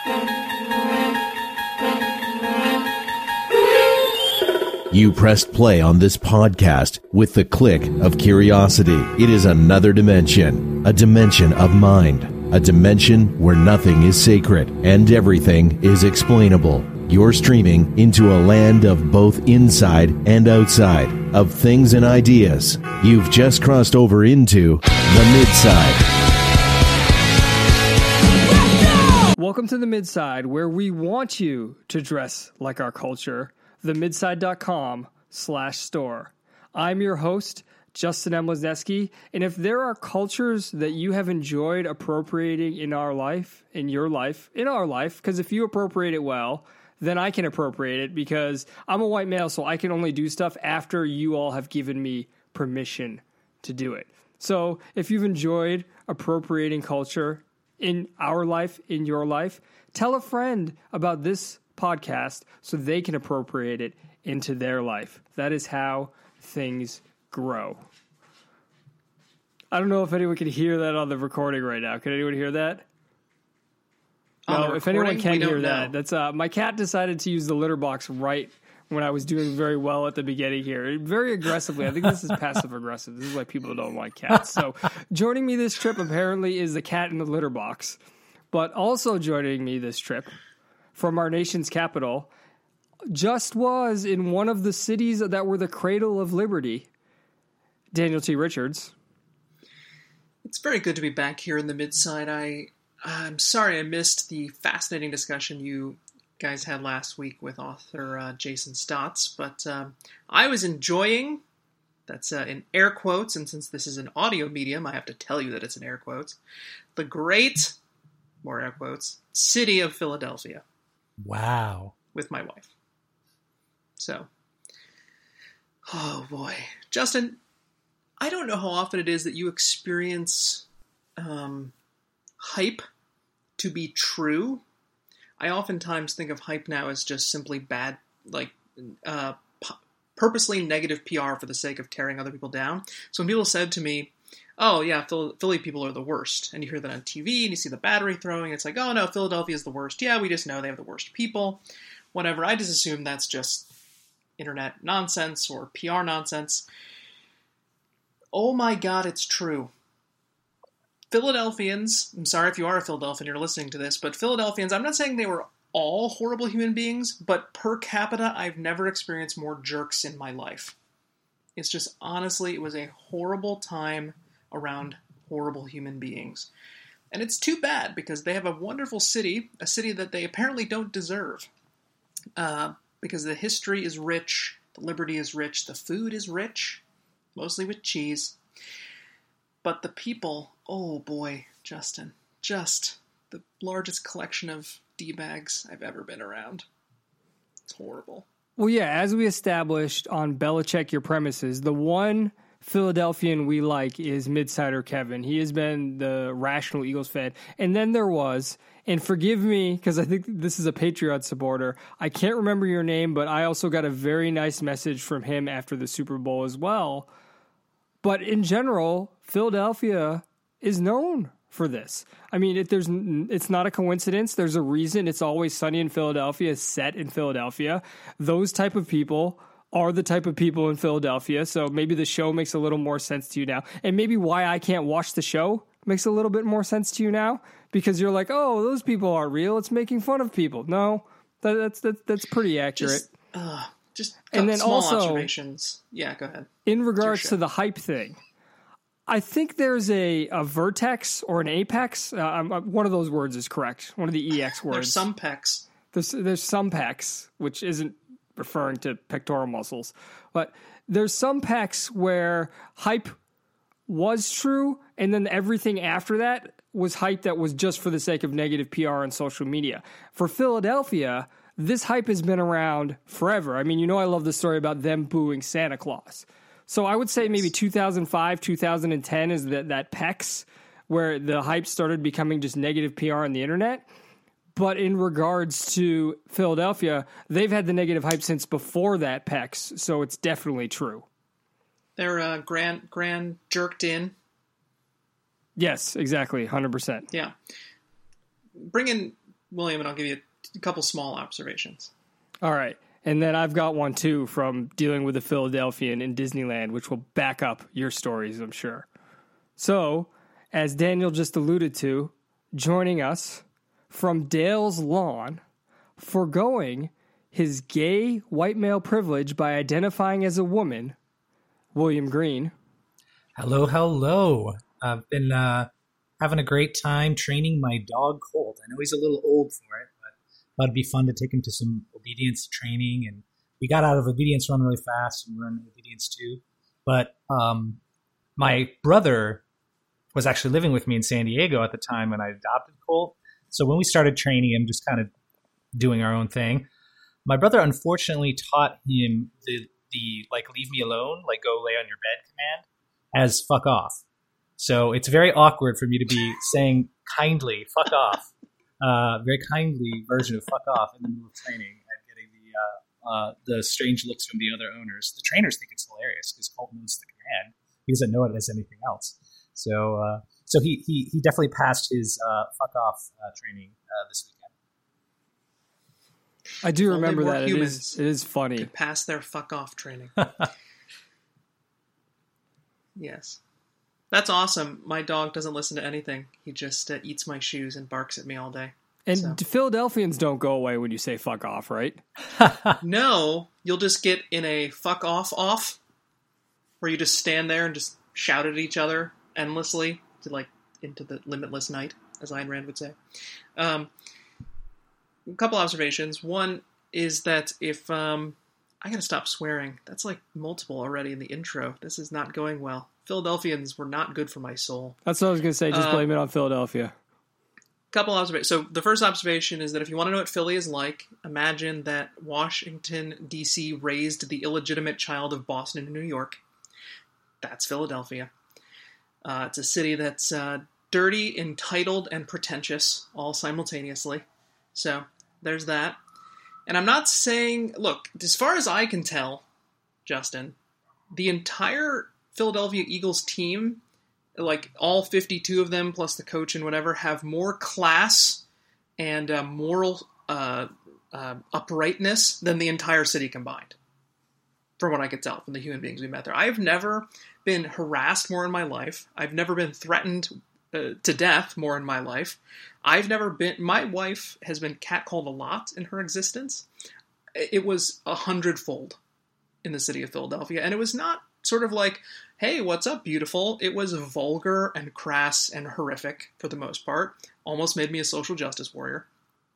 You pressed play on this podcast with the click of curiosity. It is another dimension, a dimension of mind, a dimension where nothing is sacred and everything is explainable. You're streaming into a land of both inside and outside, of things and ideas. You've just crossed over into the Midside. Welcome to the Midside, where we want you to dress like our culture. themidside.com/store. I'm your host, Justin M. Lesneski, and if there are cultures that you have enjoyed appropriating in our life, because if you appropriate it well, then I can appropriate it because I'm a white male, so I can only do stuff after you all have given me permission to do it. So if you've enjoyed appropriating culture in our life, in your life, tell a friend about this podcast so they can appropriate it into their life. That is how things grow. I don't know if anyone can hear that on the recording right now. Can anyone hear that? No, if anyone can hear that, that's my cat decided to use the litter box right when I was doing very well at the beginning here, very aggressively. I think this is passive aggressive. This is why people don't like cats. So joining me this trip apparently is the cat in the litter box, but also joining me this trip from our nation's capital just was in one of the cities that were the cradle of liberty, Daniel T. Richards. It's very good to be back here in the Midside. I'm sorry I missed the fascinating discussion you guys had last week with author Jason Stotts, but I was enjoying, that's in air quotes, and since this is an audio medium, I have to tell you that it's in air quotes, the great, more air quotes, city of Philadelphia. Wow. With my wife. So, oh boy. Justin, I don't know how often it is that you experience hype to be true. I oftentimes think of hype now as just simply bad, like purposely negative PR for the sake of tearing other people down. So when people said to me, oh yeah, Philly people are the worst, and you hear that on TV and you see the battery throwing, it's like, oh no, Philadelphia is the worst. Yeah, we just know they have the worst people. Whatever. I just assume that's just internet nonsense or PR nonsense. Oh my God, it's true. Philadelphians, I'm sorry if you are a Philadelphian, you're listening to this, but Philadelphians, I'm not saying they were all horrible human beings, but per capita, I've never experienced more jerks in my life. It's just, honestly, it was a horrible time around horrible human beings. And it's too bad, because they have a wonderful city, a city that they apparently don't deserve. Because the history is rich, the liberty is rich, the food is rich, mostly with cheese. But the people, oh boy, Justin, just the largest collection of D-bags I've ever been around. It's horrible. Well, yeah, as we established on Belichick Your Premises, the one Philadelphian we like is Midsider Kevin. He has been the rational Eagles fan. And then there was, and forgive me, because I think this is a Patriot supporter, I can't remember your name, but I also got a very nice message from him after the Super Bowl as well. But in general, Philadelphia is known for this. I mean, it's not a coincidence. There's a reason It's Always Sunny in Philadelphia is set in Philadelphia. Those type of people are the type of people in Philadelphia. So maybe the show makes a little more sense to you now. And maybe why I can't watch the show makes a little bit more sense to you now. Because you're like, oh, those people aren't real. It's making fun of people. No, that's pretty accurate. Just and then small also, observations. Yeah, go ahead. In regards to the hype thing, I think there's a vertex or an apex. One of those words is correct. One of the EX words. There's some pecs. There's some pecs, which isn't referring to pectoral muscles. But there's some pecs where hype was true, and then everything after that was hype that was just for the sake of negative PR and social media. For Philadelphia, this hype has been around forever. I mean, I love the story about them booing Santa Claus. So I would say maybe 2005, 2010 is that PEX, where the hype started becoming just negative PR on the internet. But in regards to Philadelphia, they've had the negative hype since before that PEX, so it's definitely true. They're grand jerked in. Yes, exactly, 100%. Yeah. Bringing William, and I'll give you a couple small observations. All right. And then I've got one, too, from dealing with a Philadelphian in Disneyland, which will back up your stories, I'm sure. So, as Daniel just alluded to, joining us from Dale's Lawn, foregoing his gay white male privilege by identifying as a woman, William Green. Hello, hello. I've been having a great time training my dog Colt. I know he's a little old for it, but thought it'd be fun to take him to some obedience training. And we got out of obedience run really fast, and we're in obedience 2. But my brother was actually living with me in San Diego at the time when I adopted Colt. So when we started training him, just kind of doing our own thing, my brother unfortunately taught him the like leave me alone, like go lay on your bed command as fuck off. So it's very awkward for me to be saying kindly fuck off, very kindly version of fuck off in the middle of training and getting the strange looks from the other owners. The trainers think it's hilarious because Colt knows the command. He doesn't know it as anything else. So he definitely passed his fuck off training this weekend. I do remember that. It is funny. Could pass their fuck off training. Yes. That's awesome. My dog doesn't listen to anything. He just eats my shoes and barks at me all day. And Philadelphians don't go away when you say fuck off, right? No, you'll just get in a fuck off, where you just stand there and just shout at each other endlessly into the limitless night, as Ayn Rand would say. A couple observations. One is that if I gotta stop swearing. That's like multiple already in the intro. This is not going well. Philadelphians were not good for my soul. That's what I was gonna say. Just blame it on Philadelphia. Couple observations. So the first observation is that if you want to know what Philly is like, imagine that Washington, D.C. raised the illegitimate child of Boston and New York. That's Philadelphia. It's a city that's dirty, entitled, and pretentious, all simultaneously. So there's that. And I'm not saying... Look, as far as I can tell, Justin, the entire Philadelphia Eagles team, like all 52 of them, plus the coach and whatever, have more class and moral uprightness than the entire city combined. From what I could tell from the human beings we met there. I've never been harassed more in my life. I've never been threatened to death more in my life. My wife has been catcalled a lot in her existence. It was 100-fold in the city of Philadelphia. And it was not sort of like, hey, what's up, beautiful? It was vulgar and crass and horrific for the most part. Almost made me a social justice warrior.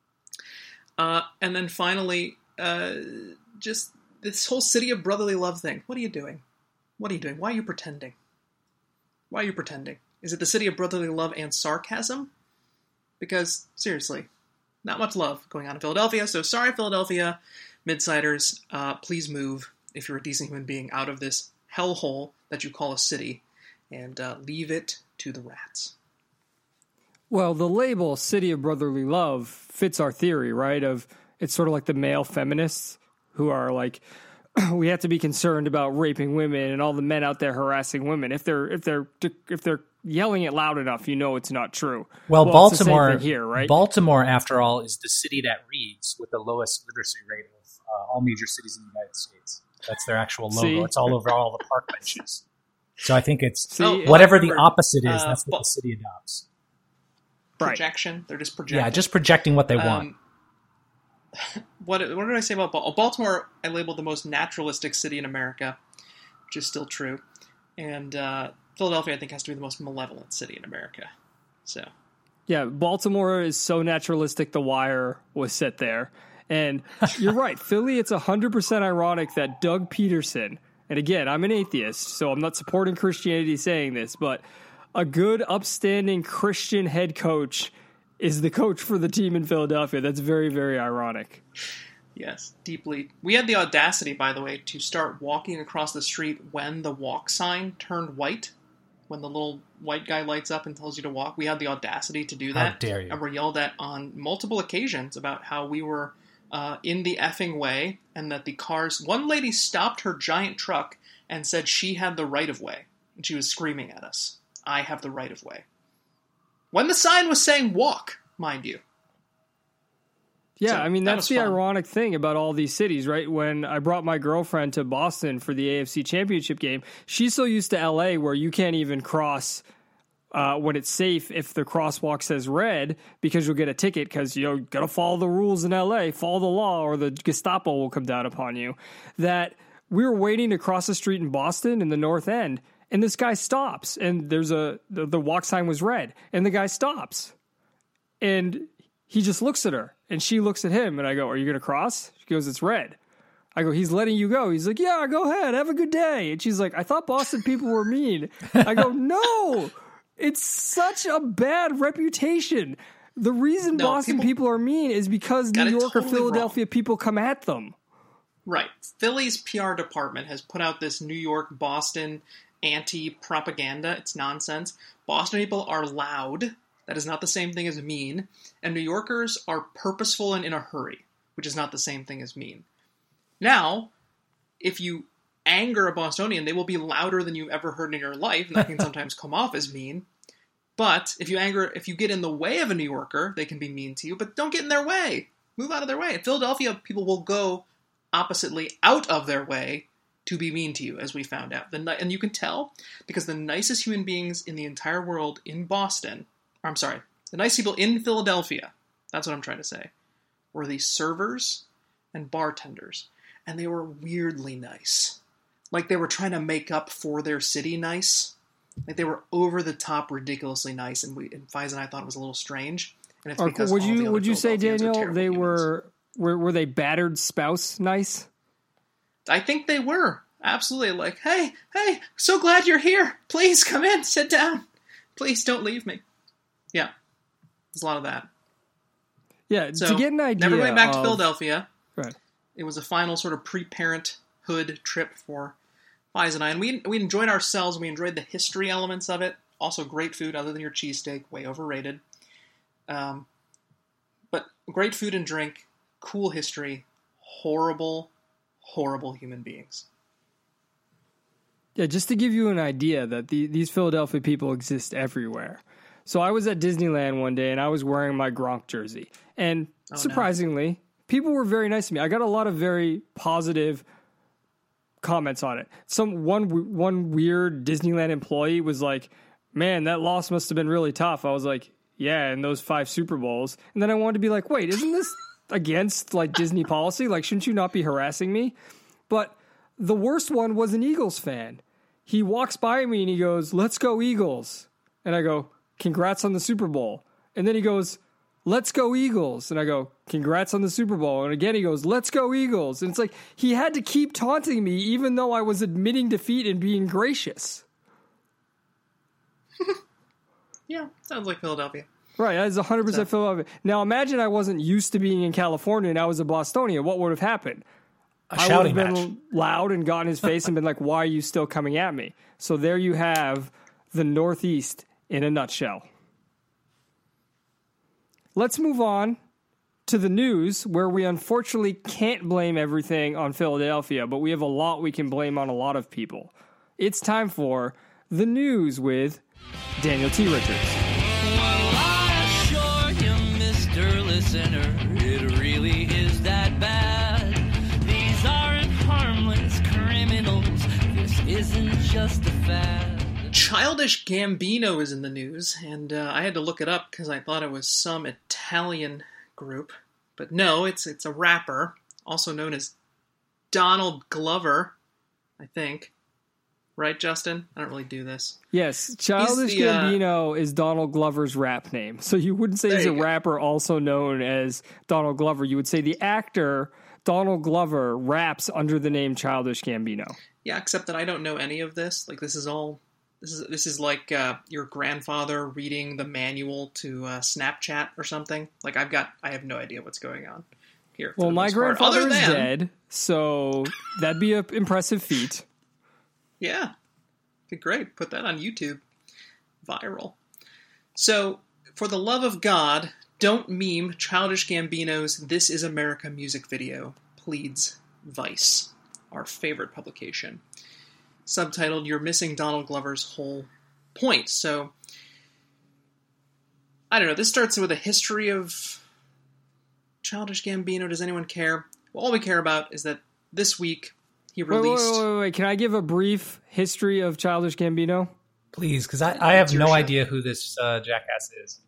And then finally, just this whole city of brotherly love thing. What are you doing? What are you doing? Why are you pretending? Why are you pretending? Is it the city of brotherly love and sarcasm? Because, seriously, not much love going on in Philadelphia. So sorry, Philadelphia Midsiders. Please move, if you're a decent human being, out of this hellhole that you call a city and leave it to the rats. Well, the label City of Brotherly Love fits our theory, right? Of it's sort of like the male feminists who are like, we have to be concerned about raping women and all the men out there harassing women. If they're yelling it loud enough, you know it's not true. Well, Baltimore it's the same thing here, right? Baltimore, after all, is the city that reads with the lowest literacy rate of all major cities in the United States. That's their actual logo. See? It's all over all the park benches. So I think it's See, whatever the opposite is, that's what the city adopts. Projection. Right. They're just projecting. Yeah, just projecting what they want. What did I say about Baltimore? Baltimore, I labeled the most naturalistic city in America, which is still true. And Philadelphia, I think, has to be the most malevolent city in America. So, yeah, Baltimore is so naturalistic, The Wire was set there. And you're right, Philly, it's 100% ironic that Doug Peterson, and again, I'm an atheist, so I'm not supporting Christianity saying this, but a good, upstanding Christian head coach is the coach for the team in Philadelphia. That's very, very ironic. Yes, deeply. We had the audacity, by the way, to start walking across the street when the walk sign turned white. When the little white guy lights up and tells you to walk. We had the audacity to do that. How dare you. And were yelled at on multiple occasions about how we were in the effing way and that the cars... One lady stopped her giant truck and said she had the right of way. And she was screaming at us. I have the right of way. When the sign was saying walk, mind you. Yeah, So, I mean, that that's was the fun. ironic thing about all these cities, right? When I brought my girlfriend to Boston for the AFC Championship game, she's so used to LA where you can't even cross when it's safe if the crosswalk says red because you'll get a ticket because you got to follow the rules in LA, follow the law, or the Gestapo will come down upon you. That we were waiting to cross the street in Boston in the North End, and this guy stops, and there's the walk sign was red, and the guy stops, and he just looks at her, and she looks at him, and I go, "Are you going to cross?" She goes, "It's red." I go, "He's letting you go." He's like, "Yeah, go ahead, have a good day." And she's like, "I thought Boston people were mean." I go, "No, it's such a bad reputation. The reason Boston people are mean is because New York or Philadelphia people come at them." Right. Philly's PR department has put out this New York-Boston anti-propaganda. It's nonsense. Boston people are loud. That is not the same thing as mean. And New Yorkers are purposeful and in a hurry, which is not the same thing as mean. Now, if you anger a Bostonian, they will be louder than you've ever heard in your life, and that can sometimes come off as mean. But if you get in the way of a New Yorker, they can be mean to you, but don't get in their way. Move out of their way. In Philadelphia, people will go oppositely out of their way to be mean to you, as we found out. And you can tell because the nicest human beings in the entire world in Boston, the nice people in Philadelphia, that's what I'm trying to say, were the servers and bartenders. And they were weirdly nice. Like they were trying to make up for their city nice. Like they were over the top, ridiculously nice. And Fies and I thought it was a little strange. And it's because would you say, Daniel, they were they battered spouse nice? I think they were. Absolutely. Like, hey, so glad you're here. Please come in, sit down. Please don't leave me. Yeah. There's a lot of that. Yeah, so, to get an idea. Never going back to Philadelphia. Right. It was a final sort of pre-parenthood trip for Fies and I. And we enjoyed ourselves. We enjoyed the history elements of it. Also great food other than your cheesesteak. Way overrated. But great food and drink. Cool history. Horrible human beings. Yeah, just to give you an idea that these Philadelphia people exist everywhere. So I was at Disneyland one day and I was wearing my Gronk jersey. And surprisingly, people were very nice to me. I got a lot of very positive comments on it. One weird Disneyland employee was like, "Man, that loss must have been really tough." I was like, "Yeah, in those 5 Super Bowls." And then I wanted to be like, "Wait, isn't this against like Disney policy? Like, shouldn't you not be harassing me?" But the worst one was an Eagles fan. He walks by me and he goes, "Let's go Eagles." And I go, "Congrats on the Super Bowl." And then he goes, "Let's go Eagles." And I go, "Congrats on the Super Bowl." And again, he goes, "Let's go Eagles." And it's like, he had to keep taunting me even though I was admitting defeat and being gracious. Yeah, sounds like Philadelphia. Right, that is 100% Philadelphia. Now imagine I wasn't used to being in California and I was a Bostonian. What would have happened? I would have been loud and got in his face and been like, "Why are you still coming at me?" So there you have the Northeast in a nutshell. Let's move on to the news, where we unfortunately can't blame everything on Philadelphia, but we have a lot we can blame on a lot of people. It's time for the news with Daniel T. Richards. Well, I assure you, Mr. Listener, it really is that bad. These aren't harmless criminals. This isn't just a fad. Childish Gambino is in the news, and I had to look it up because I thought it was some Italian group. But no, it's a rapper, also known as Donald Glover, I think. Right, Justin? I don't really do this. Yes, Childish Gambino is Donald Glover's rap name. So you wouldn't say he's a rapper also known as Donald Glover. You would say the actor Donald Glover raps under the name Childish Gambino. Yeah, except that I don't know any of this. Like, this is like your grandfather reading the manual to Snapchat or something. Like, I have no idea what's going on here. Well, my grandfather is dead, so that'd be an impressive feat. Yeah. Okay, great. Put that on YouTube. Viral. So, for the love of God, don't meme Childish Gambino's This Is America music video, pleads Vice, our favorite publication. Subtitled, "You're Missing Donald Glover's Whole Point." So, I don't know, this starts with a history of Childish Gambino? Does anyone care? Well, all we care about is that this week he Wait, released... wait. Can I give a brief history of Childish Gambino? Please, because I have your no show. idea who this jackass is.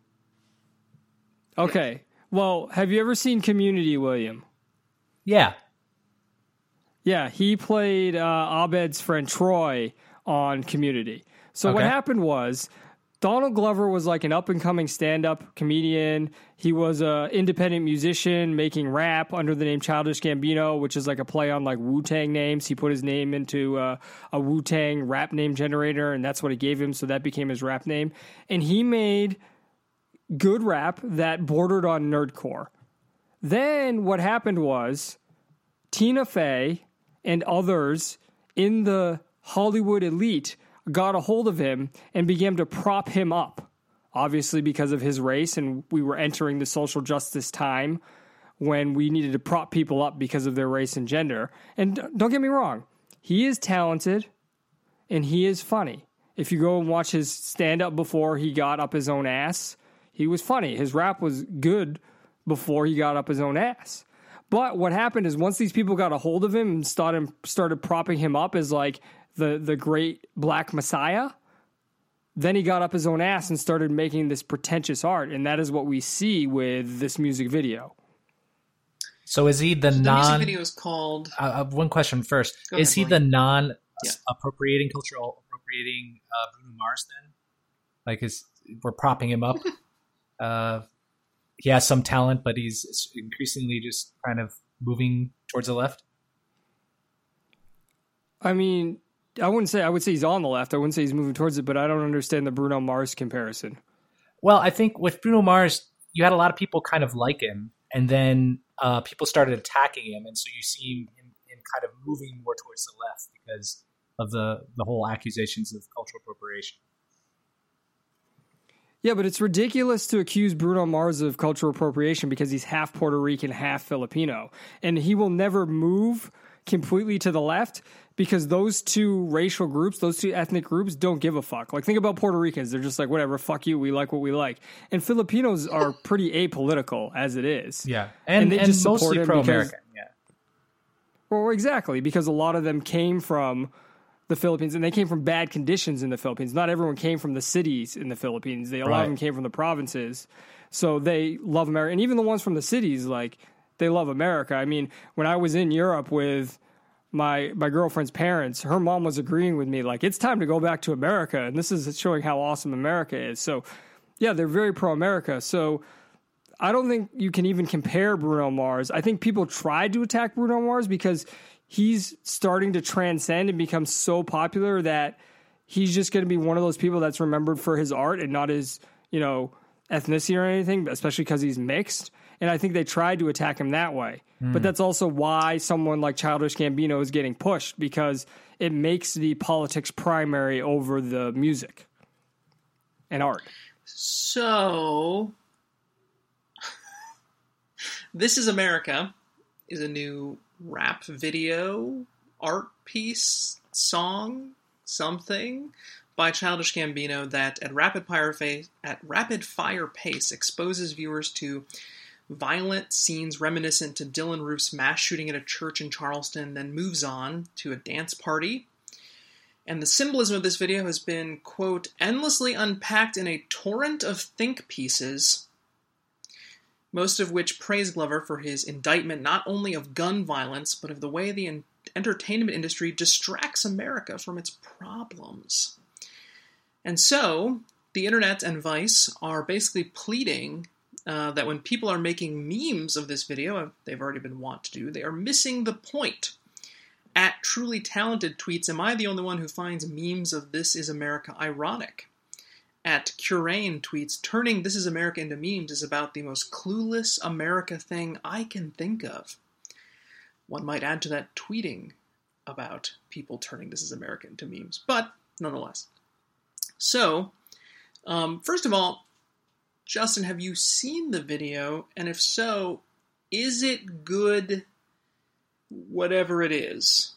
Okay. Well, have you ever seen Community, William? Yeah. Yeah, he played Abed's friend Troy on Community. So what Okay. happened was Donald Glover was like an up-and-coming stand-up comedian. He was an independent musician making rap under the name Childish Gambino, which is like a play on like Wu-Tang names. He put his name into a Wu-Tang rap name generator, and that's what it gave him, so that became his rap name. And he made good rap that bordered on nerdcore. Then what happened was Tina Fey and others in the Hollywood elite got a hold of him and began to prop him up, obviously because of his race, and we were entering the social justice time when we needed to prop people up because of their race and gender. And don't get me wrong, he is talented and he is funny. If you go and watch his stand-up before he got up his own ass, he was funny. His rap was good before he got up his own ass. But what happened is once these people got a hold of him and started propping him up as like the great black messiah, then he got up his own ass and started making this pretentious art. And that is what we see with this music video. So is he the The non... music video is called... one question first. Go ahead, Is he Blaine. the non-appropriating, Yeah. cultural appropriating Bruno Mars then? Like, we're propping him up? He has some talent, but he's increasingly just kind of moving towards the left? I mean, I would say he's on the left. I wouldn't say he's moving towards it, but I don't understand the Bruno Mars comparison. Well, I think with Bruno Mars, you had a lot of people kind of like him, and then people started attacking him, and so you see him kind of moving more towards the left because of the whole accusations of cultural appropriation. Yeah, but it's ridiculous to accuse Bruno Mars of cultural appropriation because he's half Puerto Rican, half Filipino. And he will never move completely to the left because those two racial groups, those two ethnic groups don't give a fuck. Like, think about Puerto Ricans. They're just like, whatever, fuck you, we like what we like. And Filipinos are pretty apolitical as it is. Yeah, and they just support mostly him pro-American. Yeah. Well, exactly, because a lot of them came from the Philippines, and they came from bad conditions in the Philippines. Not everyone came from the cities in the Philippines. A lot of them came from the provinces. So they love America. And even the ones from the cities, like, they love America. I mean, when I was in Europe with my girlfriend's parents, her mom was agreeing with me, like, it's time to go back to America. And this is showing how awesome America is. So, yeah, they're very pro-America. So I don't think you can even compare Bruno Mars. I think people tried to attack Bruno Mars because he's starting to transcend and become so popular that he's just going to be one of those people that's remembered for his art and not his, ethnicity or anything, especially because he's mixed. And I think they tried to attack him that way. But that's also why someone like Childish Gambino is getting pushed, because it makes the politics primary over the music and art. So, This Is America is a new rap video, art piece, song, something by Childish Gambino that at rapid fire pace exposes viewers to violent scenes reminiscent to Dylan Roof's mass shooting at a church in Charleston, then moves on to a dance party. And the symbolism of this video has been, quote, endlessly unpacked in a torrent of think pieces, most of which praise Glover for his indictment not only of gun violence, but of the way the entertainment industry distracts America from its problems. And so, the internet and Vice are basically pleading that when people are making memes of this video, they've already been wont to do, they are missing the point. At Truly Talented tweets, am I the only one who finds memes of This Is America ironic? At Curane tweets, turning This Is America into memes is about the most clueless America thing I can think of. One might add to that tweeting about people turning This Is America into memes, but nonetheless. So, first of all, Justin, have you seen the video? And if so, is it good, whatever it is?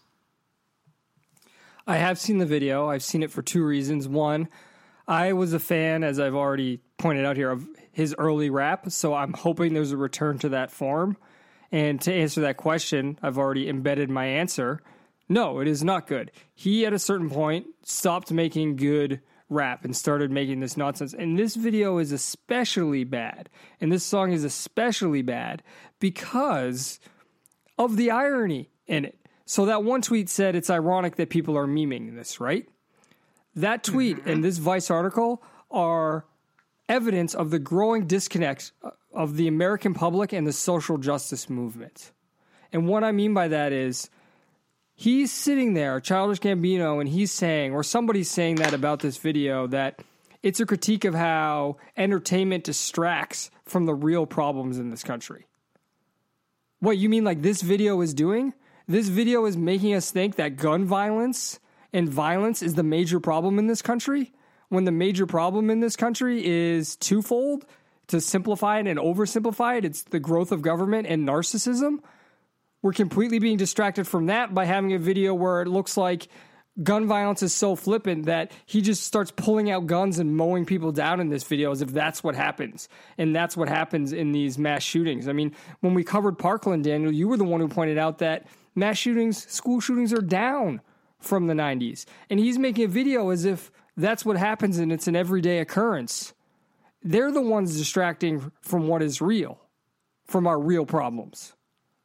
I have seen the video. I've seen it for two reasons. One, I was a fan, as I've already pointed out here, of his early rap. So I'm hoping there's a return to that form. And to answer that question, I've already embedded my answer. No, it is not good. He, at a certain point, stopped making good rap and started making this nonsense. And this video is especially bad. And this song is especially bad because of the irony in it. So that one tweet said it's ironic that people are memeing this, right? That tweet and this Vice article are evidence of the growing disconnect of the American public and the social justice movement. And what I mean by that is he's sitting there, Childish Gambino, and he's saying, or somebody's saying that about this video, that it's a critique of how entertainment distracts from the real problems in this country. What, you mean like this video is doing? This video is making us think that gun violence and violence is the major problem in this country, when the major problem in this country is twofold. To simplify it and oversimplify it, it's the growth of government and narcissism. We're completely being distracted from that by having a video where it looks like gun violence is so flippant that he just starts pulling out guns and mowing people down in this video as if that's what happens. And that's what happens in these mass shootings. I mean, when we covered Parkland, Daniel, you were the one who pointed out that mass shootings, school shootings are down from the 90s. And he's making a video as if that's what happens and it's an everyday occurrence. They're the ones distracting from what is real, from our real problems.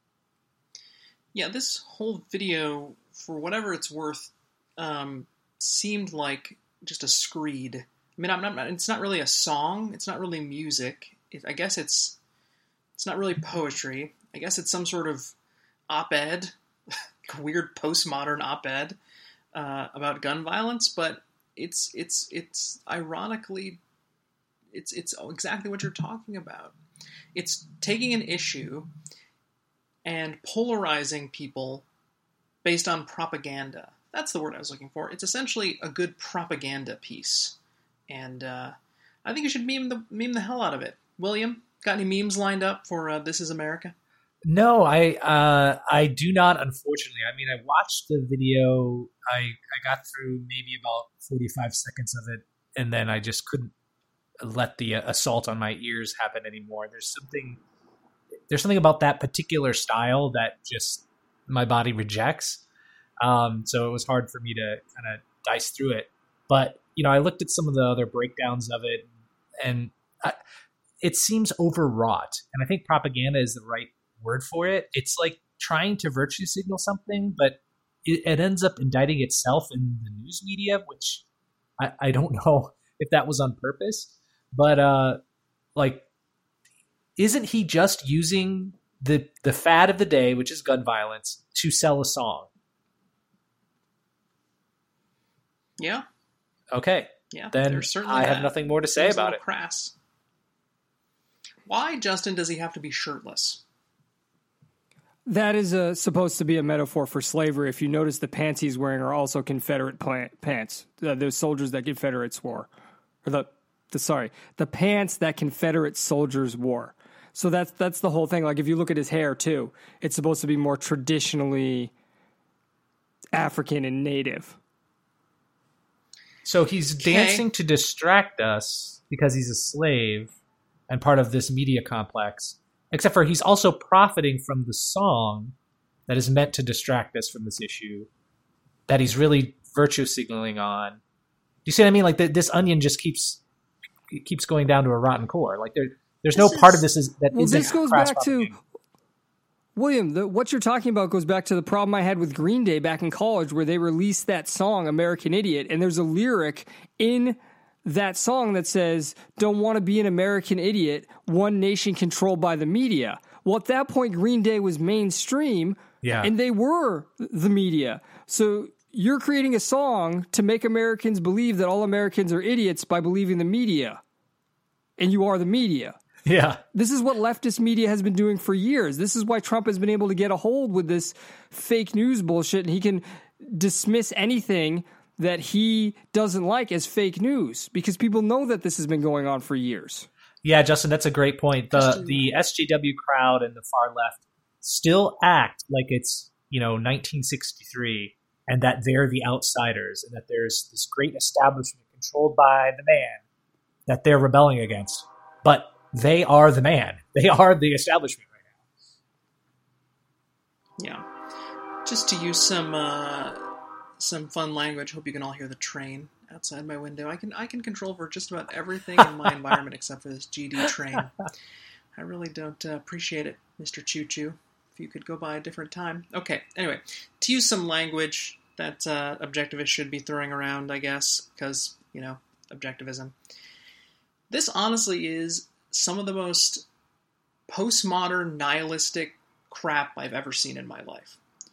Yeah, this whole video, for whatever it's worth, seemed like just a screed. I mean, it's not really a song. It's not really music. I guess it's not really poetry. I guess it's some sort of op-ed, weird postmodern op-ed about gun violence. But it's ironically, it's exactly what you're talking about. It's taking an issue and polarizing people based on propaganda. That's the word I was looking for. It's essentially a good propaganda piece. And I think you should meme the hell out of it. William, got any memes lined up for This Is America? No, I do not, unfortunately. I mean, I watched the video. I got through maybe about 45 seconds of it, and then I just couldn't let the assault on my ears happen anymore. There's something about that particular style that just my body rejects. So it was hard for me to kind of dice through it. But, I looked at some of the other breakdowns of it, and it seems overwrought. And I think propaganda is the right word for it. It's like trying to virtue signal something, but it ends up indicting itself in the news media, which I don't know if that was on purpose. But, isn't he just using the fad of the day, which is gun violence, to sell a song? Yeah. Okay. Yeah. Then I have nothing more to say about it. Crass. Why, Justin, does he have to be shirtless? That is supposed to be a metaphor for slavery. If you notice, the pants he's wearing are also Confederate pants. Those soldiers that Confederates wore. Or the pants that Confederate soldiers wore. So that's the whole thing. Like, if you look at his hair, too, it's supposed to be more traditionally African and native. So he's dancing to distract us because he's a slave and part of this media complex. Except for he's also profiting from the song that is meant to distract us from this issue that he's really virtue signaling on. Do you see what I mean? Like, this onion just keeps going down to a rotten core. Like, there's no part of this that isn't. This goes back to William. What you're talking about goes back to the problem I had with Green Day back in college, where they released that song "American Idiot," and there's a lyric in that song that says, "Don't want to be an American idiot, one nation controlled by the media." Well, at that point, Green Day was mainstream, and they were the media. So you're creating a song to make Americans believe that all Americans are idiots by believing the media, and you are the media. Yeah. This is what leftist media has been doing for years. This is why Trump has been able to get a hold with this fake news bullshit, and he can dismiss anything that he doesn't like as fake news because people know that this has been going on for years. Yeah, Justin, that's a great point. The SJW crowd and the far left still act like it's, 1963 and that they're the outsiders and that there's this great establishment controlled by the man that they're rebelling against. But they are the man. They are the establishment right now. Yeah. Just to use some fun language, hope you can all hear the train outside my window. I can control for just about everything in my environment except for this GD train. I really don't appreciate it, Mr. Choo Choo. If you could go by a different time. Okay, anyway, to use some language that objectivists should be throwing around, I guess, because, objectivism. This honestly is some of the most postmodern, nihilistic crap I've ever seen in my life.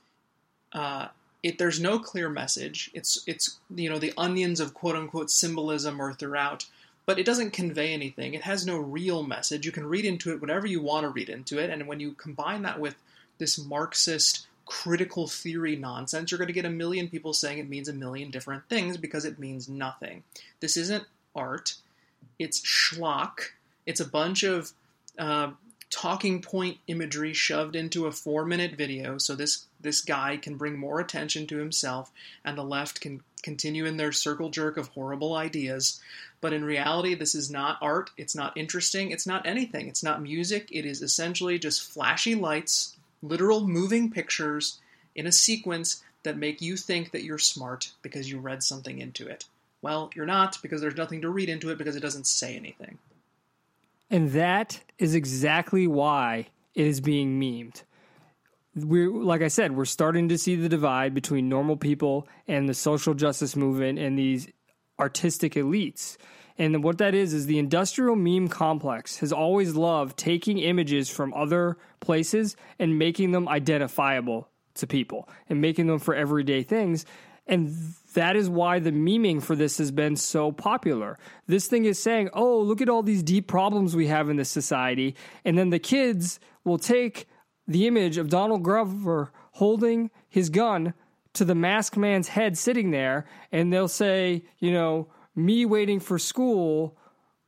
There's no clear message. It's the onions of quote-unquote symbolism are throughout, but it doesn't convey anything. It has no real message. You can read into it whatever you want to read into it, and when you combine that with this Marxist critical theory nonsense, you're going to get a million people saying it means a million different things because it means nothing. This isn't art. It's schlock. It's a bunch of talking point imagery shoved into a 4-minute video so this guy can bring more attention to himself and the left can continue in their circle jerk of horrible ideas. But in reality, this is not art. It's not interesting. It's not anything. It's not music. It is essentially just flashy lights, literal moving pictures in a sequence that make you think that you're smart because you read something into it. Well, you're not, because there's nothing to read into it because it doesn't say anything. And that is exactly why it is being memed. Like I said, we're starting to see the divide between normal people and the social justice movement and these artistic elites. And what that is the industrial meme complex has always loved taking images from other places and making them identifiable to people and making them for everyday things. And that is why the memeing for this has been so popular. This thing is saying, oh, look at all these deep problems we have in this society. And then the kids will take the image of Donald Glover holding his gun to the masked man's head sitting there, and they'll say, me waiting for school,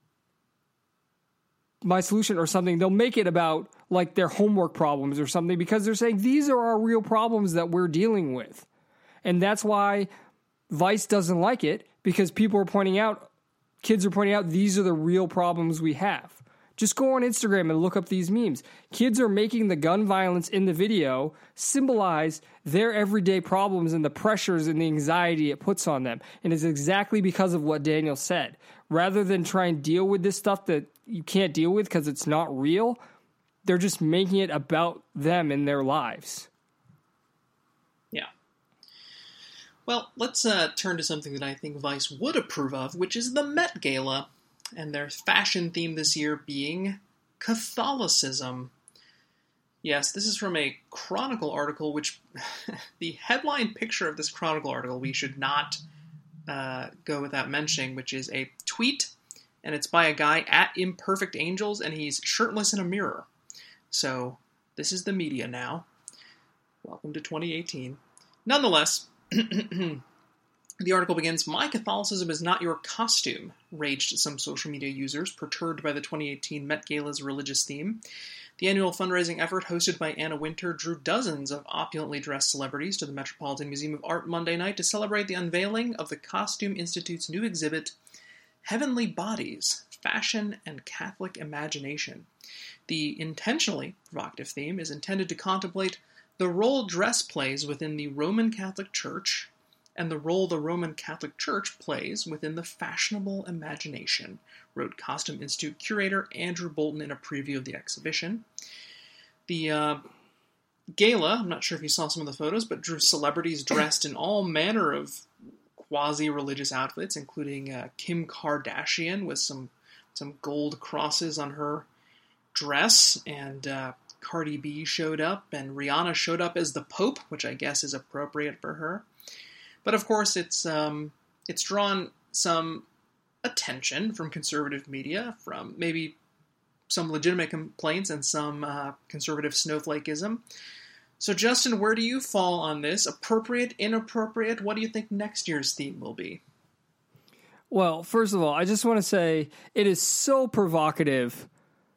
my solution or something. They'll make it about like their homework problems or something because they're saying these are our real problems that we're dealing with. And that's why Vice doesn't like it, because kids are pointing out, these are the real problems we have. Just go on Instagram and look up these memes. Kids are making the gun violence in the video symbolize their everyday problems and the pressures and the anxiety it puts on them. And it's exactly because of what Daniel said. Rather than try and deal with this stuff that you can't deal with because it's not real, they're just making it about them and their lives. Yeah. Well, let's turn to something that I think Vice would approve of, which is the Met Gala, and their fashion theme this year being Catholicism. Yes, this is from a Chronicle article, which the headline picture of this Chronicle article we should not go without mentioning, which is a tweet, and it's by a guy at Imperfect Angels, and he's shirtless in a mirror. So, this is the media now. Welcome to 2018. Nonetheless, the article begins, "My Catholicism is not your costume," raged some social media users, perturbed by the 2018 Met Gala's religious theme. The annual fundraising effort, hosted by Anna Wintour, drew dozens of opulently dressed celebrities to the Metropolitan Museum of Art Monday night to celebrate the unveiling of the Costume Institute's new exhibit, Heavenly Bodies, Fashion and Catholic Imagination. The intentionally provocative theme is intended to contemplate the role dress plays within the Roman Catholic Church and the role the Roman Catholic Church plays within the fashionable imagination, wrote Costume Institute curator Andrew Bolton in a preview of the exhibition. The gala, I'm not sure if you saw some of the photos, but drew celebrities dressed in all manner of quasi-religious outfits, including Kim Kardashian with some gold crosses on her dress, and Cardi B showed up, and Rihanna showed up as the Pope, which I guess is appropriate for her. But of course, it's drawn some attention from conservative media, from maybe some legitimate complaints and some conservative snowflakeism. So, Justin, where do you fall on this? Appropriate, inappropriate? What do you think next year's theme will be? Well, first of all, I just want to say it is so provocative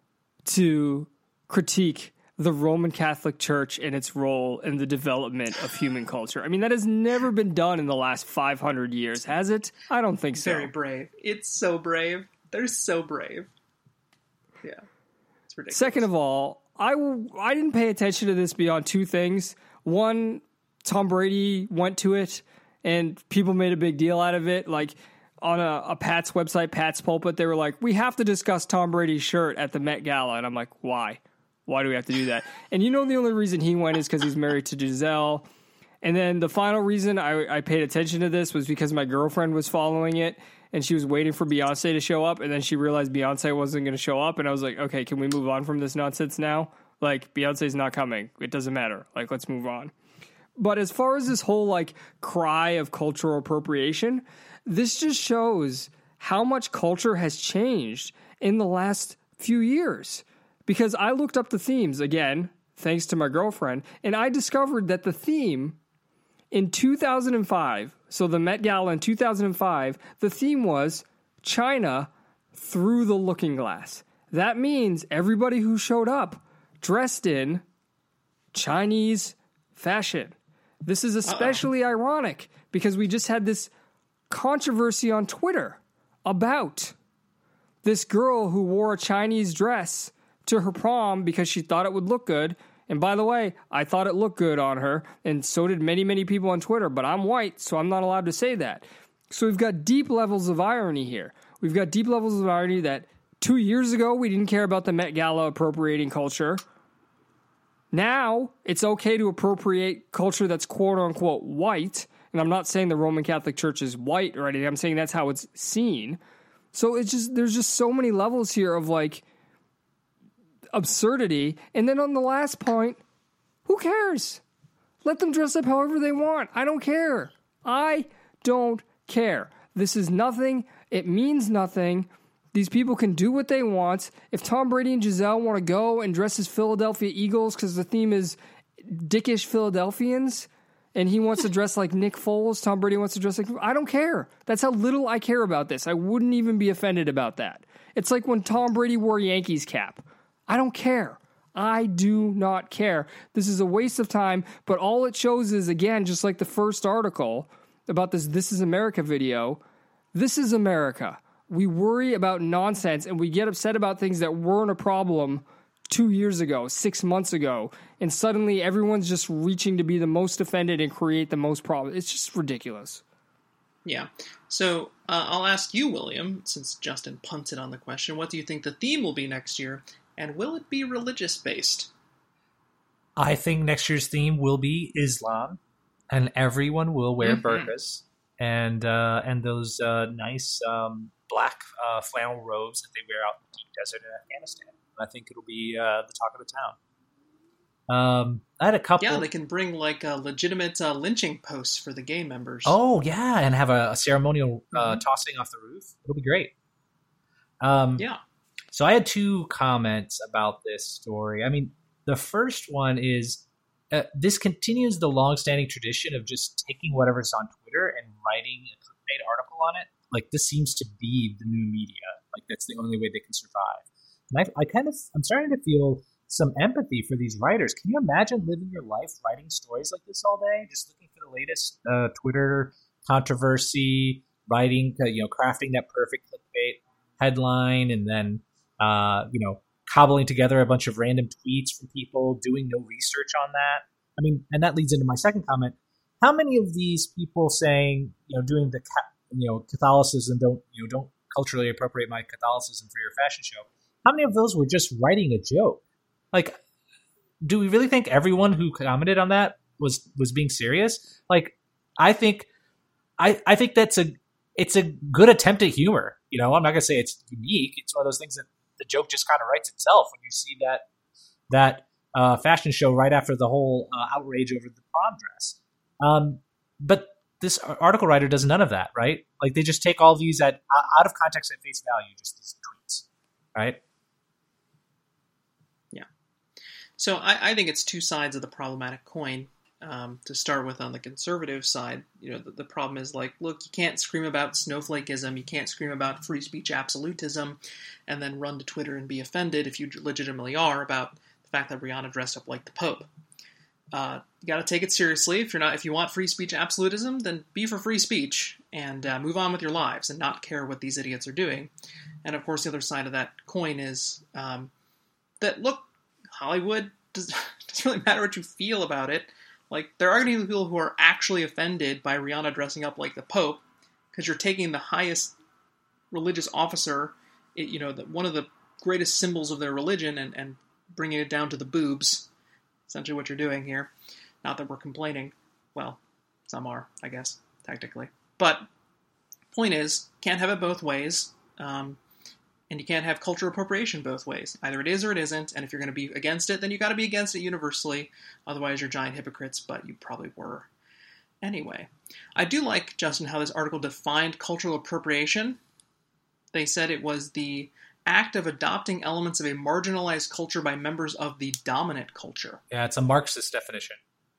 to critique the Roman Catholic Church and its role in the development of human culture. I mean, that has never been done in the last 500 years, has it? I don't think so. Very brave. It's so brave. They're so brave. Yeah, it's ridiculous. Second of all, I didn't pay attention to this beyond two things. One, Tom Brady went to it, and people made a big deal out of it. Like on a Pat's website, Pat's Pulpit, they were like, we have to discuss Tom Brady's shirt at the Met Gala. And I'm like, why? Why do we have to do that? And the only reason he went is because he's married to Giselle. And then the final reason I paid attention to this was because my girlfriend was following it, and she was waiting for Beyonce to show up, and then she realized Beyonce wasn't going to show up, and I was like, okay, can we move on from this nonsense now? Like, Beyonce's not coming. It doesn't matter. Like, let's move on. But as far as this whole, like, cry of cultural appropriation, this just shows how much culture has changed in the last few years. Because I looked up the themes, again, thanks to my girlfriend, and I discovered that the theme in 2005, so the Met Gala in 2005, the theme was China through the looking glass. That means everybody who showed up dressed in Chinese fashion. This is especially ironic because we just had this controversy on Twitter about this girl who wore a Chinese dress to her prom because she thought it would look good. And by the way, I thought it looked good on her, and so did many, many people on Twitter, but I'm white, so I'm not allowed to say that. So we've got deep levels of irony here. We've got deep levels of irony that 2 years ago, we didn't care about the Met Gala appropriating culture. Now, it's okay to appropriate culture that's quote-unquote white, and I'm not saying the Roman Catholic Church is white or anything. I'm saying that's how it's seen. So there's just so many levels here of, like, absurdity. And then on the last point, who cares? Let them dress up however they want. I don't care. I don't care. This is nothing. It means nothing. These people can do what they want. If Tom Brady and Giselle want to go and dress as Philadelphia Eagles because the theme is dickish Philadelphians, and he wants to dress like Nick Foles, Tom Brady wants to dress like... I don't care. That's how little I care about this. I wouldn't even be offended about that. It's like when Tom Brady wore a Yankees cap. I don't care. I do not care. This is a waste of time, but all it shows is, again, just like the first article about This Is America video, this is America. We worry about nonsense, and we get upset about things that weren't a problem 2 years ago, 6 months ago, and suddenly everyone's just reaching to be the most offended and create the most problems. It's just ridiculous. Yeah. So I'll ask you, William, since Justin punted on the question, what do you think the theme will be next year? And will it be religious-based? I think next year's theme will be Islam, and everyone will wear burqas and those nice black flannel robes that they wear out in the deep desert in Afghanistan. I think it'll be the talk of the town. I had a couple. Yeah, they can bring like legitimate lynching posts for the gay members. Oh yeah, and have a ceremonial tossing off the roof. It'll be great. Yeah. So I had two comments about this story. I mean, the first one is this continues the long-standing tradition of just taking whatever's on Twitter and writing a clickbait article on it. Like, this seems to be the new media. Like, that's the only way they can survive. And I'm starting to feel some empathy for these writers. Can you imagine living your life writing stories like this all day, just looking for the latest Twitter controversy, writing, crafting that perfect clickbait headline, and then cobbling together a bunch of random tweets from people, doing no research on that. I mean, and that leads into my second comment. How many of these people saying, doing the, Catholicism, don't culturally appropriate my Catholicism for your fashion show? How many of those were just writing a joke? Like, do we really think everyone who commented on that was being serious? Like, I think it's a good attempt at humor. I'm not gonna say it's unique. It's one of those things that the joke just kind of writes itself when you see that fashion show right after the whole outrage over the prom dress. But this article writer does none of that, right? Like, they just take all these out of context at face value, just these tweets, right? Yeah. So I think it's two sides of the problematic coin. To start with, on the conservative side, the problem is, like, look, you can't scream about snowflakeism, you can't scream about free speech absolutism, and then run to Twitter and be offended if you legitimately are about the fact that Rihanna dressed up like the Pope. You got to take it seriously. If you want free speech absolutism, then be for free speech and move on with your lives and not care what these idiots are doing. And of course, the other side of that coin is that, look, Hollywood doesn't really matter what you feel about it. Like, there are going to be people who are actually offended by Rihanna dressing up like the Pope because you're taking the highest religious officer, one of the greatest symbols of their religion, and bringing it down to the boobs. Essentially what you're doing here. Not that we're complaining. Well, some are, I guess, technically. But point is, can't have it both ways. And you can't have cultural appropriation both ways. Either it is or it isn't. And if you're going to be against it, then you got to be against it universally. Otherwise, you're giant hypocrites, but you probably were. Anyway, I do like, Justin, how this article defined cultural appropriation. They said it was the act of adopting elements of a marginalized culture by members of the dominant culture. Yeah, it's a Marxist definition.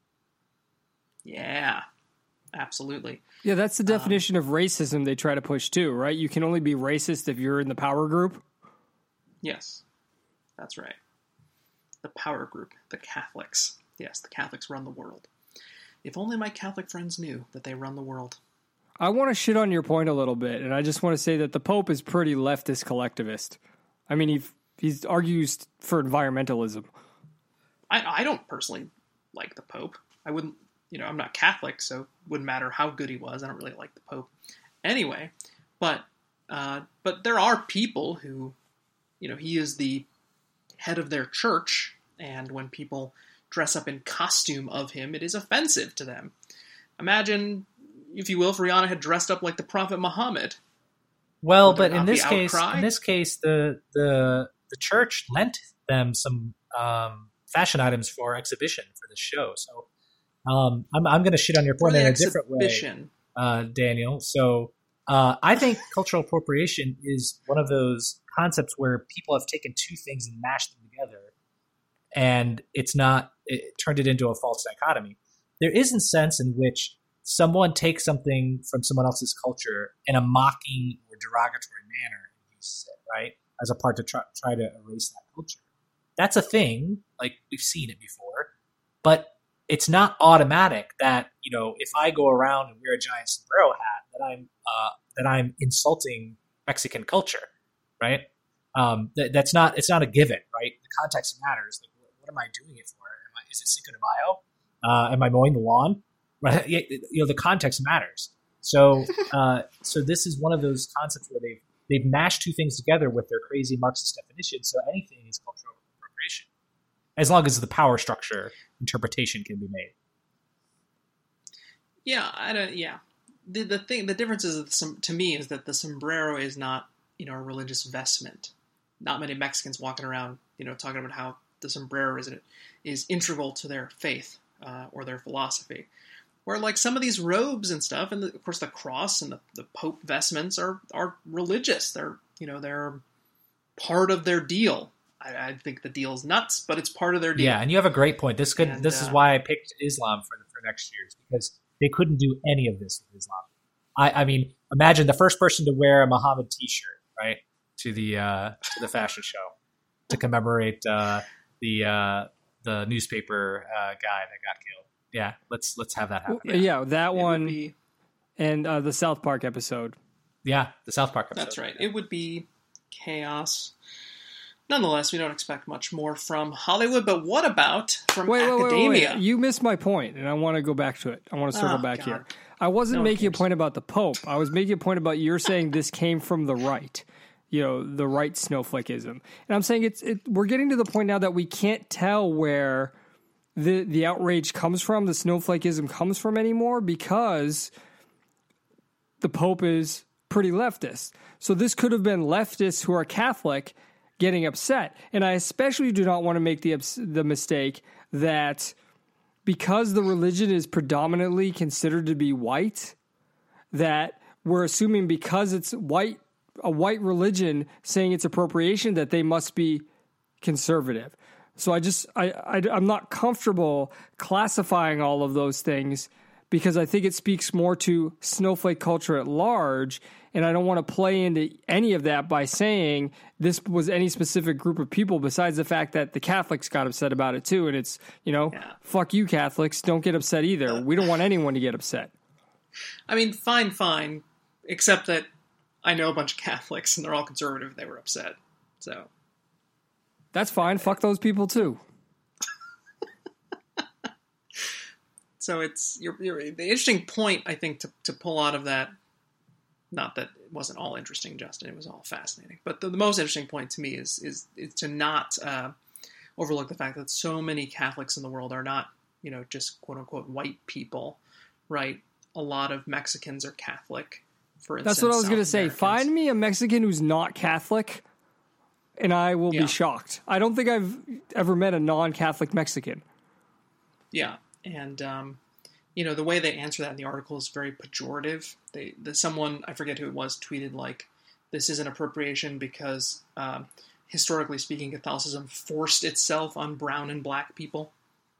Yeah, absolutely. Yeah, that's the definition of racism they try to push too, right? You can only be racist if you're in the power group. Yes, that's right. The power group, the Catholics. Yes, the Catholics run the world. If only my Catholic friends knew that they run the world. I want to shit on your point a little bit, and I just want to say that the Pope is pretty leftist collectivist. I mean, he argues for environmentalism. I don't personally like the Pope. I wouldn't, I'm not Catholic, so it wouldn't matter how good he was. I don't really like the Pope. Anyway, but there are people who, he is the head of their church, and when people dress up in costume of him, it is offensive to them. Imagine, if you will, if Rihanna had dressed up like the Prophet Muhammad. Well, but in this case, the church lent them some fashion items for exhibition for the show. So I'm going to shit on your point in a different way, Daniel. So I think cultural appropriation is one of those concepts where people have taken two things and mashed them together, and it turned it into a false dichotomy. There is a sense in which someone takes something from someone else's culture in a mocking or derogatory manner and uses it, right, as a part to try to erase that culture. That's a thing, like we've seen it before, but it's not automatic that, if I go around and wear a giant sombrero hat, that I'm insulting Mexican culture, right? It's not a given, right? The context matters. Like, what am I doing it for? Is it Cinco de Mayo? Am I mowing the lawn? Right? The context matters. So this is one of those concepts where they've mashed two things together with their crazy Marxist definition. So anything is cultural appropriation, as long as the power structure interpretation can be made. Yeah, The difference is, to me, is that the sombrero is not, a religious vestment. Not many Mexicans walking around, talking about how the sombrero is integral to their faith or their philosophy. Where, like, some of these robes and stuff, and of course the cross and the Pope vestments are religious. They're part of their deal. I think the deal's nuts, but it's part of their deal. Yeah, and you have a great point. This is why I picked Islam for next year's, because they couldn't do any of this with Islam. I mean, imagine the first person to wear a Muhammad T-shirt, right, to the fashion show to commemorate the newspaper guy that got killed. Yeah, let's have that happen. Yeah, that one, and the South Park episode. Yeah, the South Park episode. That's right. It would be chaos. Nonetheless, we don't expect much more from Hollywood, but what about from academia? Wait. You missed my point, and I want to go back to it. I want to circle back here. I wasn't making a point about the Pope. I was making a point about you're saying this came from the right, the right snowflakeism. And I'm saying we're getting to the point now that we can't tell where the outrage comes from, the snowflakeism comes from anymore, because the Pope is pretty leftist. So this could have been leftists who are Catholic getting upset. And I especially do not want to make the mistake that because the religion is predominantly considered to be white, that we're assuming because it's a white religion saying it's appropriation, that they must be conservative. So I'm not comfortable classifying all of those things because I think it speaks more to snowflake culture at large. And I don't want to play into any of that by saying this was any specific group of people, besides the fact that the Catholics got upset about it too. And it's, fuck you Catholics, don't get upset either. We don't want anyone to get upset. I mean, fine. Except that I know a bunch of Catholics and they're all conservative. They were upset. So that's fine. Fuck those people too. So it's the interesting point, I think, to pull out of that. Not that it wasn't all interesting, Justin. It was all fascinating. But the most interesting point to me is to not overlook the fact that so many Catholics in the world are not, just quote unquote white people, right? A lot of Mexicans are Catholic, for instance. That's what I was going to say. Find me a Mexican who's not Catholic, and I will be shocked. I don't think I've ever met a non-Catholic Mexican. Yeah, and the way they answer that in the article is very pejorative. Someone, I forget who it was, tweeted like, "This is an appropriation because, historically speaking, Catholicism forced itself on brown and black people,"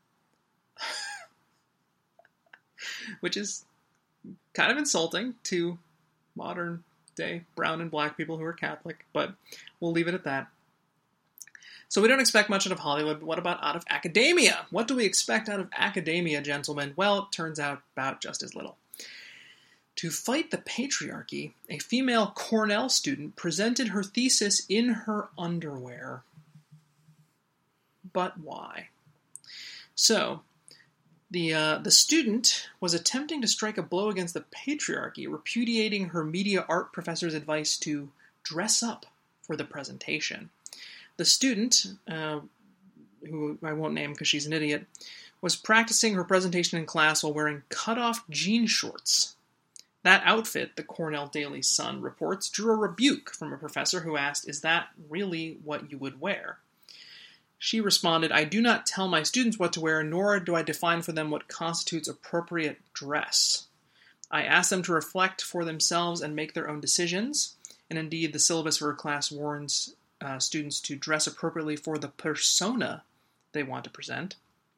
which is kind of insulting to modern day brown and black people who are Catholic. But we'll leave it at that. So we don't expect much out of Hollywood, but what about out of academia? What do we expect out of academia, gentlemen? Well, it turns out about just as little. To fight the patriarchy, a female Cornell student presented her thesis in her underwear. But why? So, the student was attempting to strike a blow against the patriarchy, repudiating her media art professor's advice to dress up for the presentation. The student, who I won't name because she's an idiot, was practicing her presentation in class while wearing cut-off jean shorts. That outfit, the Cornell Daily Sun reports, drew a rebuke from a professor who asked, "Is that really what you would wear?" She responded, "I do not tell my students what to wear, nor do I define for them what constitutes appropriate dress. I ask them to reflect for themselves and make their own decisions." And indeed, the syllabus for her class warns students to dress appropriately for the persona they want to present.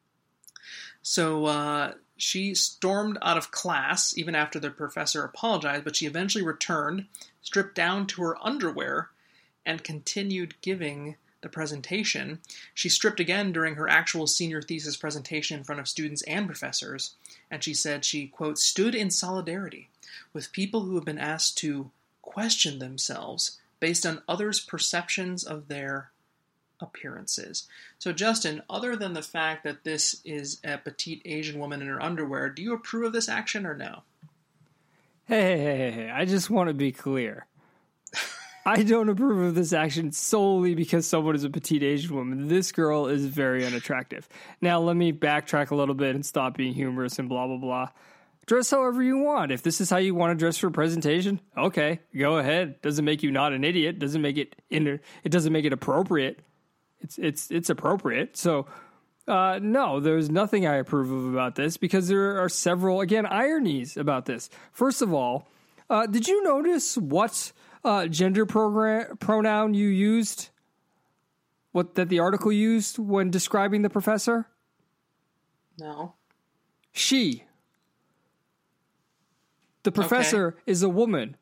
So she stormed out of class even after the professor apologized, but she eventually returned, stripped down to her underwear, and continued giving the presentation. She stripped again during her actual senior thesis presentation in front of students and professors, and she said she, quote, "stood in solidarity with people who have been asked to question themselves based on others' perceptions of their appearances." So, Justin, other than the fact that this is a petite Asian woman in her underwear, do you approve of this action or no? Hey, I just want to be clear. I don't approve of this action solely because someone is a petite Asian woman. This girl is very unattractive. Now, let me backtrack a little bit and stop being humorous and blah, blah, blah. Dress however you want. If this is how you want to dress for a presentation, okay, go ahead. Doesn't make you not an idiot. Doesn't make it it doesn't make it appropriate. It's appropriate. So no, there's nothing I approve of about this because there are several, again, ironies about this. First of all, did you notice what gender pronoun you used? What that the article used when describing the professor? No. She. The professor is a woman.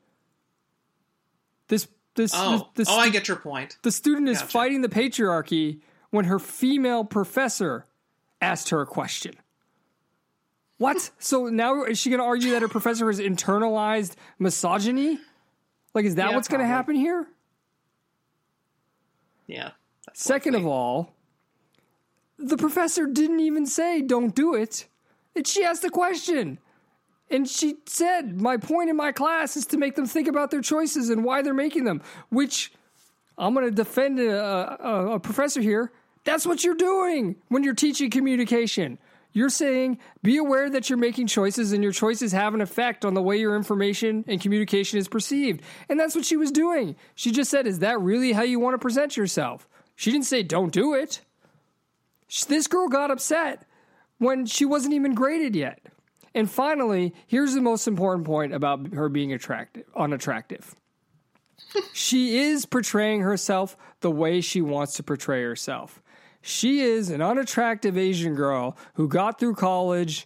I get your point. The student is fighting the patriarchy when her female professor asked her a question. What? So now is she going to argue that her professor has internalized misogyny? Like, is that what's going to happen here? Yeah. Second of all, the professor didn't even say, "Don't do it." She asked a question. And she said, "My point in my class is to make them think about their choices and why they're making them," which I'm going to defend a professor here. That's what you're doing when you're teaching communication. You're saying, be aware that you're making choices and your choices have an effect on the way your information and communication is perceived. And that's what she was doing. She just said, "Is that really how you want to present yourself?" She didn't say, "Don't do it." This girl got upset when she wasn't even graded yet. And finally, here's the most important point about her being unattractive. She is portraying herself the way she wants to portray herself. She is an unattractive Asian girl who got through college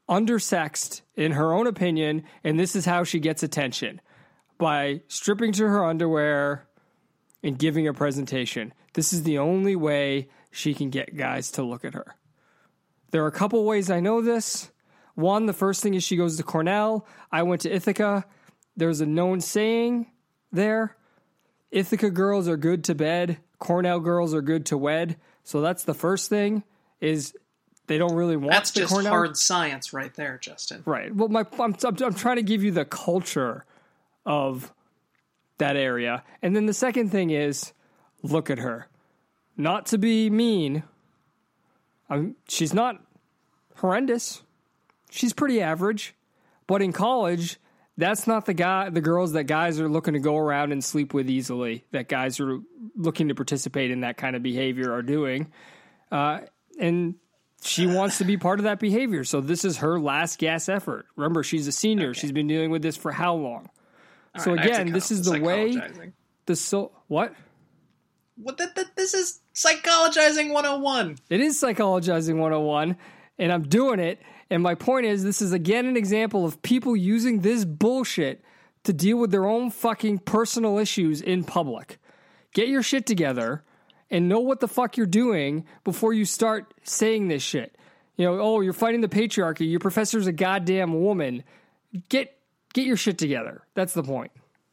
undersexed in her own opinion, and this is how she gets attention, by stripping to her underwear and giving a presentation. This is the only way she can get guys to look at her. There are a couple ways I know this. One, the first thing is she goes to Cornell. I went to Ithaca. There's a known saying there. Ithaca girls are good to bed. Cornell girls are good to wed. So that's the first thing, is they don't really want That's the just Cornell. hard science right there, Justin. Right. Well, I'm trying to give you the culture of that area. And then the second thing is, look at her. Not to be mean, she's not horrendous. She's pretty average. But in college, that's not the girls that guys are looking to go around and sleep with easily, that guys are looking to participate in that kind of behavior are doing. And she wants to be part of that behavior. So this is her last gasp effort. Remember, she's a senior. Okay. She's been dealing with this for how long? All so right, again, this is the way. What? This is psychologizing 101. It is psychologizing 101, and I'm doing it. And my point is, this is again an example of people using this bullshit to deal with their own fucking personal issues in public. Get your shit together and know what the fuck you're doing before you start saying this shit. You know, oh, you're fighting the patriarchy. Your professor's a goddamn woman. Get your shit together. That's the point.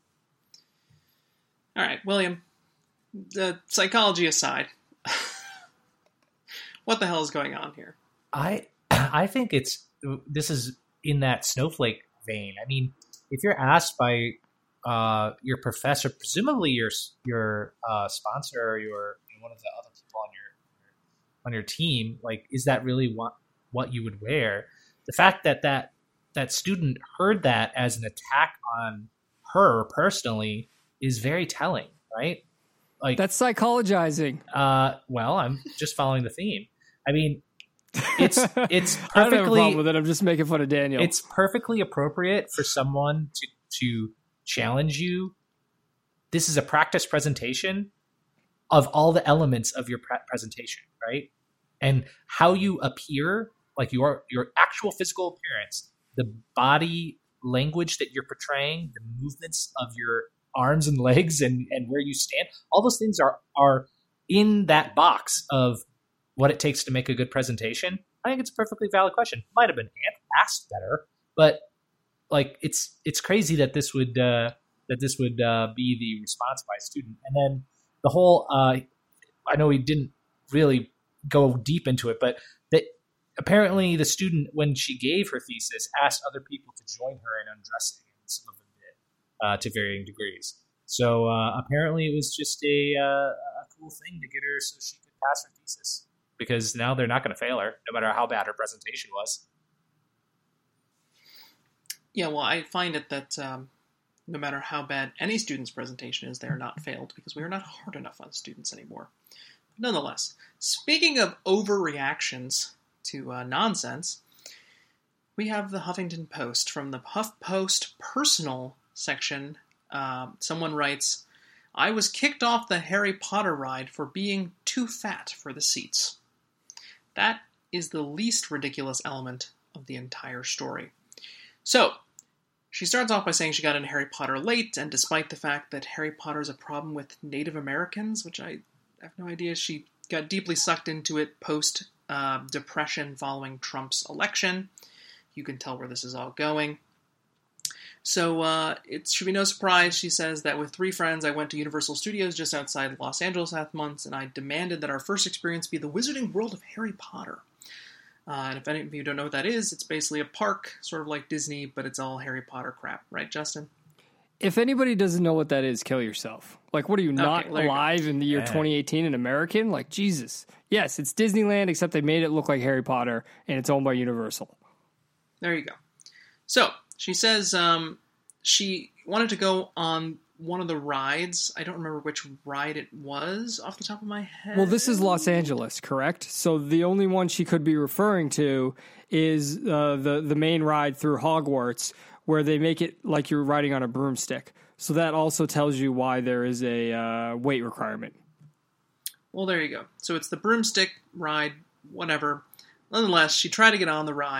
All right, William, the psychology aside, what the hell is going on here? I think this is in that snowflake vein. I mean, if you're asked by your professor, presumably your sponsor or one of the other people on your team, like, is that really what you would wear? The fact that student heard that as an attack on her personally is very telling, right? Like, that's psychologizing. Well, I'm just following the theme. I mean, it's perfectly. I don't have a problem with it. I'm just making fun of Daniel. It's perfectly appropriate for someone to challenge you. This is a practice presentation of all the elements of your presentation, right? And how you appear, like your actual physical appearance, the body language that you're portraying, the movements of your arms and legs, and where you stand. All those things are in that box of what it takes to make a good presentation. I think it's a perfectly valid question. Might have been asked better, but like it's crazy that this would be the response by a student. And then the whole I know we didn't really go deep into it, but that apparently the student, when she gave her thesis, asked other people to join her in undressing, and some of them did to varying degrees. So apparently it was just a cool thing to get her so she could pass her thesis, because now they're not going to fail her, no matter how bad her presentation was. Yeah, well, I find it that no matter how bad any student's presentation is, they're not failed, because we are not hard enough on students anymore. But nonetheless, speaking of overreactions to nonsense, we have the Huffington Post. From the HuffPost personal section, someone writes, "I was kicked off the Harry Potter ride for being too fat for the seats." That is the least ridiculous element of the entire story. So, she starts off by saying she got into Harry Potter late, and despite the fact that Harry Potter is a problem with Native Americans, which I have no idea, she got deeply sucked into it post-depression following Trump's election. You can tell where this is all going. So it should be no surprise, she says, that with 3 friends, I went to Universal Studios just outside Los Angeles last month, and I demanded that our first experience be the Wizarding World of Harry Potter. And if any of you don't know what that is, it's basically a park, sort of like Disney, but it's all Harry Potter crap. Right, Justin? If anybody doesn't know what that is, kill yourself. Like, what are you, not alive in the year 2018 and American? Like, Jesus. Yes, it's Disneyland, except they made it look like Harry Potter, and it's owned by Universal. There you go. So, she says she wanted to go on one of the rides. I don't remember which ride it was off the top of my head. Well, this is Los Angeles, correct? So the only one she could be referring to is the main ride through Hogwarts, where they make it like you're riding on a broomstick. So that also tells you why there is a weight requirement. Well, there you go. So it's the broomstick ride, whatever. Nonetheless, she tried to get on the ride.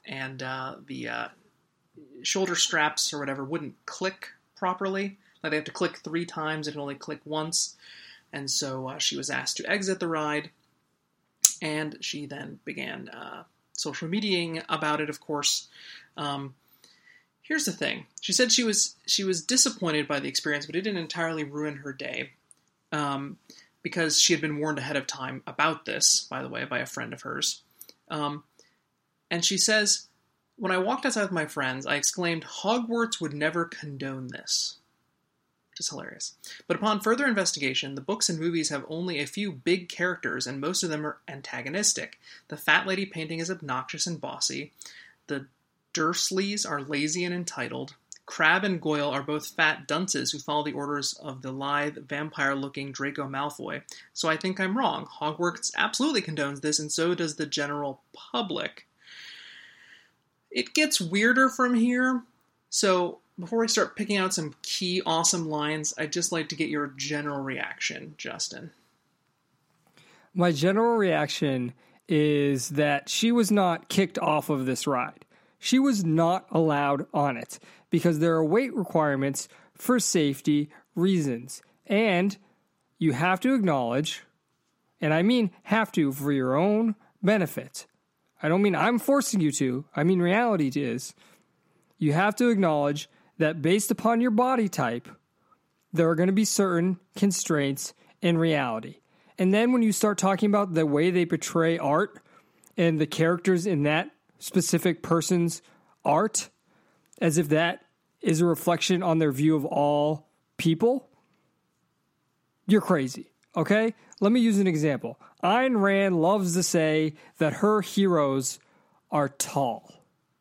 and the shoulder straps or whatever wouldn't click properly. Like they have to click 3 times, it can only click once. And so she was asked to exit the ride, and she then began social mediaing about it, of course. Here's the thing. She said she was disappointed by the experience, but it didn't entirely ruin her day, because she had been warned ahead of time about this, by the way, by a friend of hers. And she says, "When I walked outside with my friends, I exclaimed, Hogwarts would never condone this." Which is hilarious. But upon further investigation, the books and movies have only a few big characters, and most of them are antagonistic. The fat lady painting is obnoxious and bossy. The Dursleys are lazy and entitled. Crabbe and Goyle are both fat dunces who follow the orders of the lithe, vampire-looking Draco Malfoy. So I think I'm wrong. Hogwarts absolutely condones this, and so does the general public. It gets weirder from here, so before I start picking out some key awesome lines, I'd just like to get your general reaction, Justin. My general reaction is that she was not kicked off of this ride. She was not allowed on it because there are weight requirements for safety reasons. And you have to acknowledge, and I mean have to for your own benefit. I don't mean I'm forcing you to. I mean reality is. You have to acknowledge that based upon your body type, there are going to be certain constraints in reality. And then when you start talking about the way they portray art and the characters in that specific person's art, as if that is a reflection on their view of all people, you're crazy, okay? Let me use an example. Ayn Rand loves to say that her heroes are tall.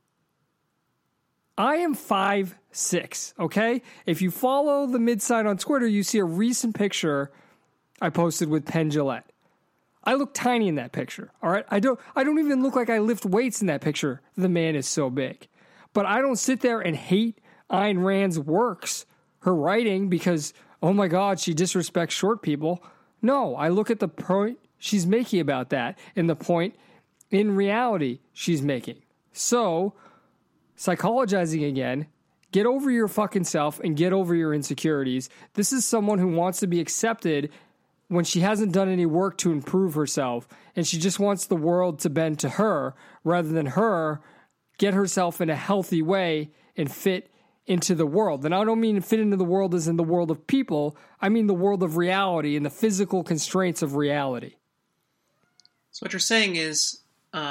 I am 5'6", okay? If you follow the mid-side on Twitter, you see a recent picture I posted with Penn Jillette. I look tiny in that picture, all right? I don't even look like I lift weights in that picture. The man is so big. But I don't sit there and hate Ayn Rand's works, her writing, because, oh my God, she disrespects short people. No, I look at the point she's making about that and the point in reality she's making. So, psychologizing again, get over your fucking self and get over your insecurities. This is someone who wants to be accepted when she hasn't done any work to improve herself, and she just wants the world to bend to her rather than her get herself in a healthy way and fit into the world. And I don't mean fit into the world as in the world of people. I mean the world of reality and the physical constraints of reality. So what you're saying is,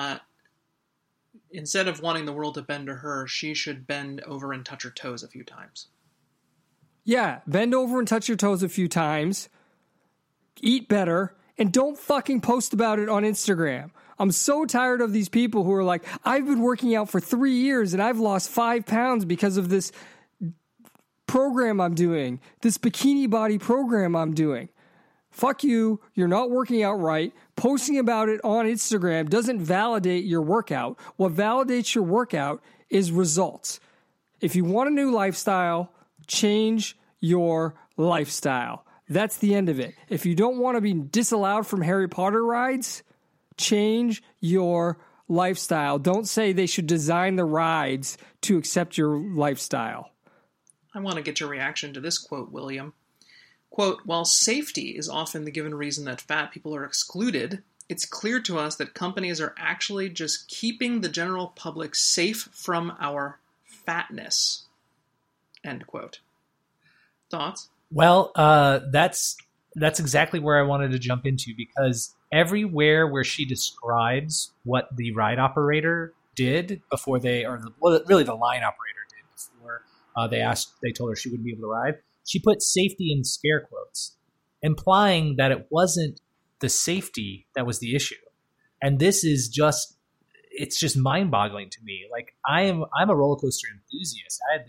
instead of wanting the world to bend to her, she should bend over and touch her toes a few times. Yeah, bend over and touch your toes a few times. Eat better. And don't fucking post about it on Instagram. I'm so tired of these people who are like, I've been working out for 3 years and I've lost 5 pounds because of this program I'm doing, this bikini body program I'm doing. Fuck you. You're not working out right. Posting about it on Instagram doesn't validate your workout. What validates your workout is results. If you want a new lifestyle, change your lifestyle. That's the end of it. If you don't want to be disallowed from Harry Potter rides, change your lifestyle. Don't say they should design the rides to accept your lifestyle. I want to get your reaction to this quote, William. Quote, while safety is often the given reason that fat people are excluded, it's clear to us that companies are actually just keeping the general public safe from our fatness. End quote. Thoughts? Well, that's exactly where I wanted to jump into, because everywhere where she describes what the ride operator did before really the line operator did before they told her she wouldn't be able to ride, she put safety in scare quotes, implying that it wasn't the safety that was the issue. And this is it's just mind-boggling to me. Like, I'm a roller coaster enthusiast. I had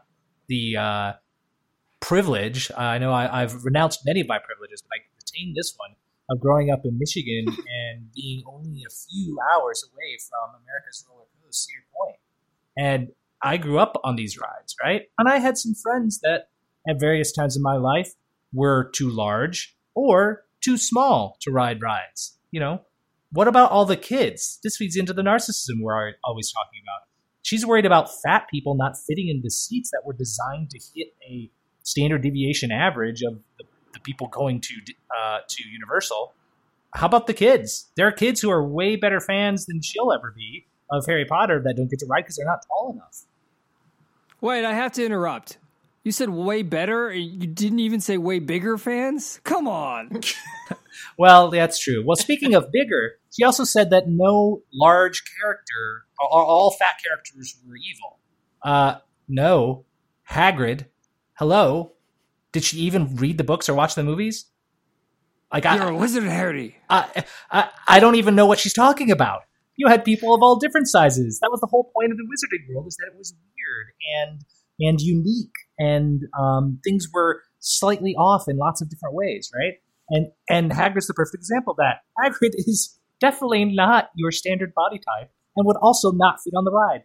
the privilege. I know I've renounced many of my privileges, but I retained this one of growing up in Michigan and being only a few hours away from America's roller coaster, Cedar Point. And I grew up on these rides, right? And I had some friends that at various times in my life were too large or too small to ride rides. You know, what about all the kids? This feeds into the narcissism we're always talking about. She's worried about fat people not fitting into seats that were designed to hit a standard deviation average of the people going to Universal. How about the kids? There are kids who are way better fans than she'll ever be of Harry Potter that don't get to ride because they're not tall enough. Wait, I have to interrupt. You said way better? You didn't even say way bigger fans? Come on. Well, that's true. Well, speaking of bigger, she also said that no large character, all fat characters were evil. No. Hagrid, hello? Did she even read the books or watch the movies? Like, You're a wizard, Harry. I don't even know what she's talking about. You had people of all different sizes. That was the whole point of the Wizarding World, is that it was weird and unique, and things were slightly off in lots of different ways, right? And Hagrid's the perfect example of that. Hagrid is definitely not your standard body type and would also not fit on the ride.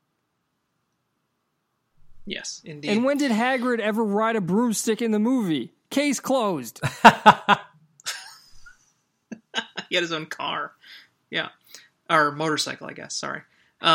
Yes, indeed. And when did Hagrid ever ride a broomstick in the movie? Case closed. He had his own car. Yeah. Or motorcycle, I guess. Sorry.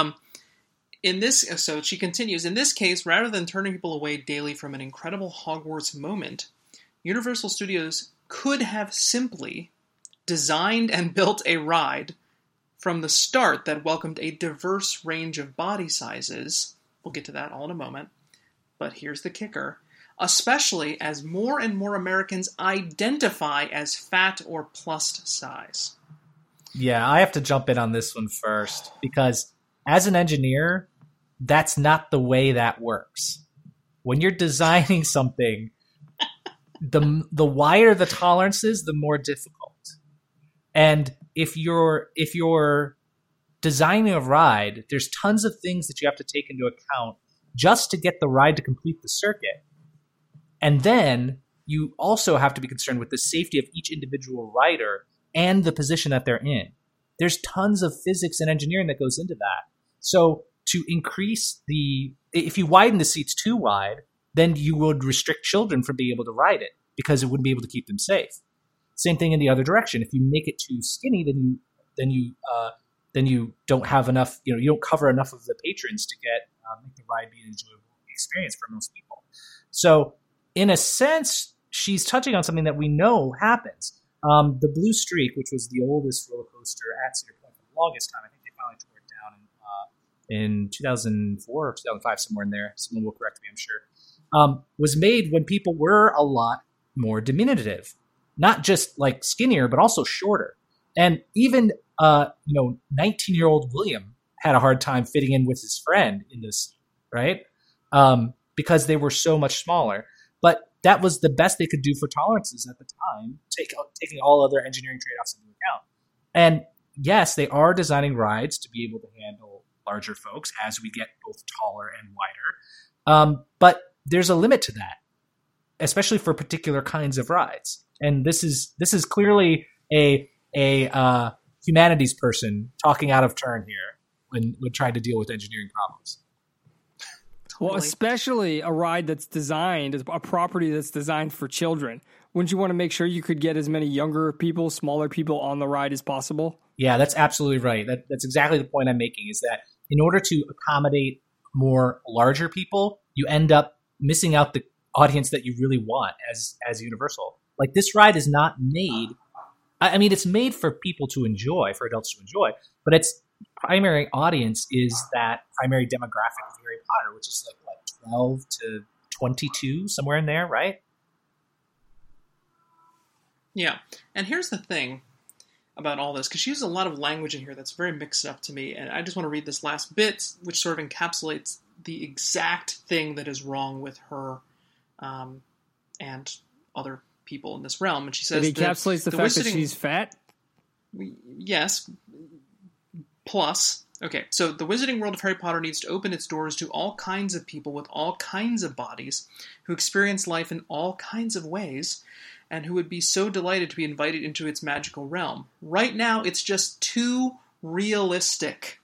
So she continues, in this case, rather than turning people away daily from an incredible Hogwarts moment, Universal Studios could have simply designed and built a ride from the start that welcomed a diverse range of body sizes. We'll get to that all in a moment. But here's the kicker. Especially as more and more Americans identify as fat or plus size. Yeah, I have to jump in on this one first, because as an engineer, that's not the way that works. When you're designing something, the wider the tolerances, the more difficult. And if you're designing a ride, there's tons of things that you have to take into account just to get the ride to complete the circuit. And then you also have to be concerned with the safety of each individual rider and the position that they're in. There's tons of physics and engineering that goes into that. So to increase if you widen the seats too wide, then you would restrict children from being able to ride it because it wouldn't be able to keep them safe. Same thing in the other direction. If you make it too skinny, then you don't have enough. You don't cover enough of the patrons to make the ride be an enjoyable experience for most people. So, in a sense, she's touching on something that we know happens. The Blue Streak, which was the oldest roller coaster at Cedar Point for the longest time, I think they finally tore it down in 2004 or 2005, somewhere in there. Someone will correct me, I'm sure. Was made when people were a lot more diminutive, not just like skinnier, but also shorter. And even 19-year-old William had a hard time fitting in with his friend in this, right? Because they were so much smaller. But that was the best they could do for tolerances at the time, taking all other engineering trade-offs into account. And yes, they are designing rides to be able to handle larger folks as we get both taller and wider. But there's a limit to that, especially for particular kinds of rides. And this is clearly a humanities person talking out of turn here when trying to deal with engineering problems. Well, especially a ride that's designed, a property that's designed for children. Wouldn't you want to make sure you could get as many younger people, smaller people on the ride as possible? Yeah, that's absolutely right. That's exactly the point I'm making, is that in order to accommodate more larger people, you end up missing out the audience that you really want as Universal. Like, this ride is not made, I mean, it's made for people to enjoy, for adults to enjoy, but its primary audience is that primary demographic of Harry Potter, which is like, 12 to 22, somewhere in there, right? Yeah, and here's the thing about all this, because she uses a lot of language in here that's very mixed up to me, and I just want to read this last bit, which sort of encapsulates the exact thing that is wrong with her and other people in this realm. And she says it encapsulates the fact that she's fat? Yes. Plus, okay, so the Wizarding World of Harry Potter needs to open its doors to all kinds of people with all kinds of bodies who experience life in all kinds of ways and who would be so delighted to be invited into its magical realm. Right now, it's just too realistic.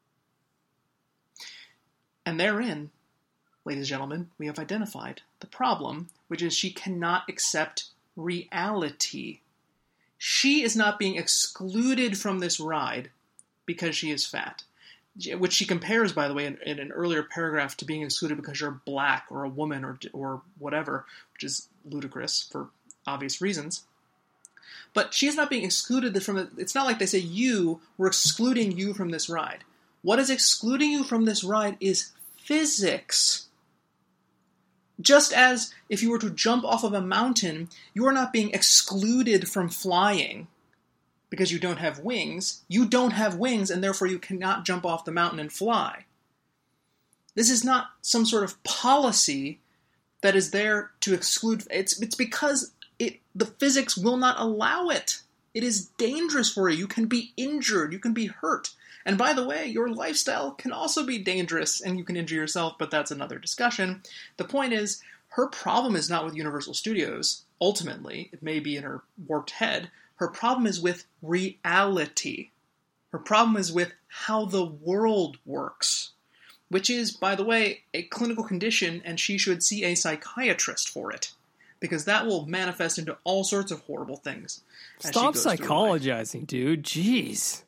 And therein, ladies and gentlemen, we have identified the problem, which is she cannot accept reality. She is not being excluded from this ride because she is fat, which she compares, by the way, in an earlier paragraph to being excluded because you're black or a woman or whatever, which is ludicrous for obvious reasons. But she is not being excluded from it. It's not like they say, we're excluding you from this ride. What is excluding you from this ride is physics. Just as if you were to jump off of a mountain, you are not being excluded from flying because you don't have wings. You don't have wings, and therefore you cannot jump off the mountain and fly. This is not some sort of policy that is there to exclude. It's because the physics will not allow it. It is dangerous for you. You can be injured. You can be hurt. And by the way, your lifestyle can also be dangerous and you can injure yourself, but that's another discussion. The point is, her problem is not with Universal Studios, ultimately. It may be in her warped head. Her problem is with reality. Her problem is with how the world works, which is, by the way, a clinical condition, and she should see a psychiatrist for it, because that will manifest into all sorts of horrible things. Stop psychologizing, dude. Jeez.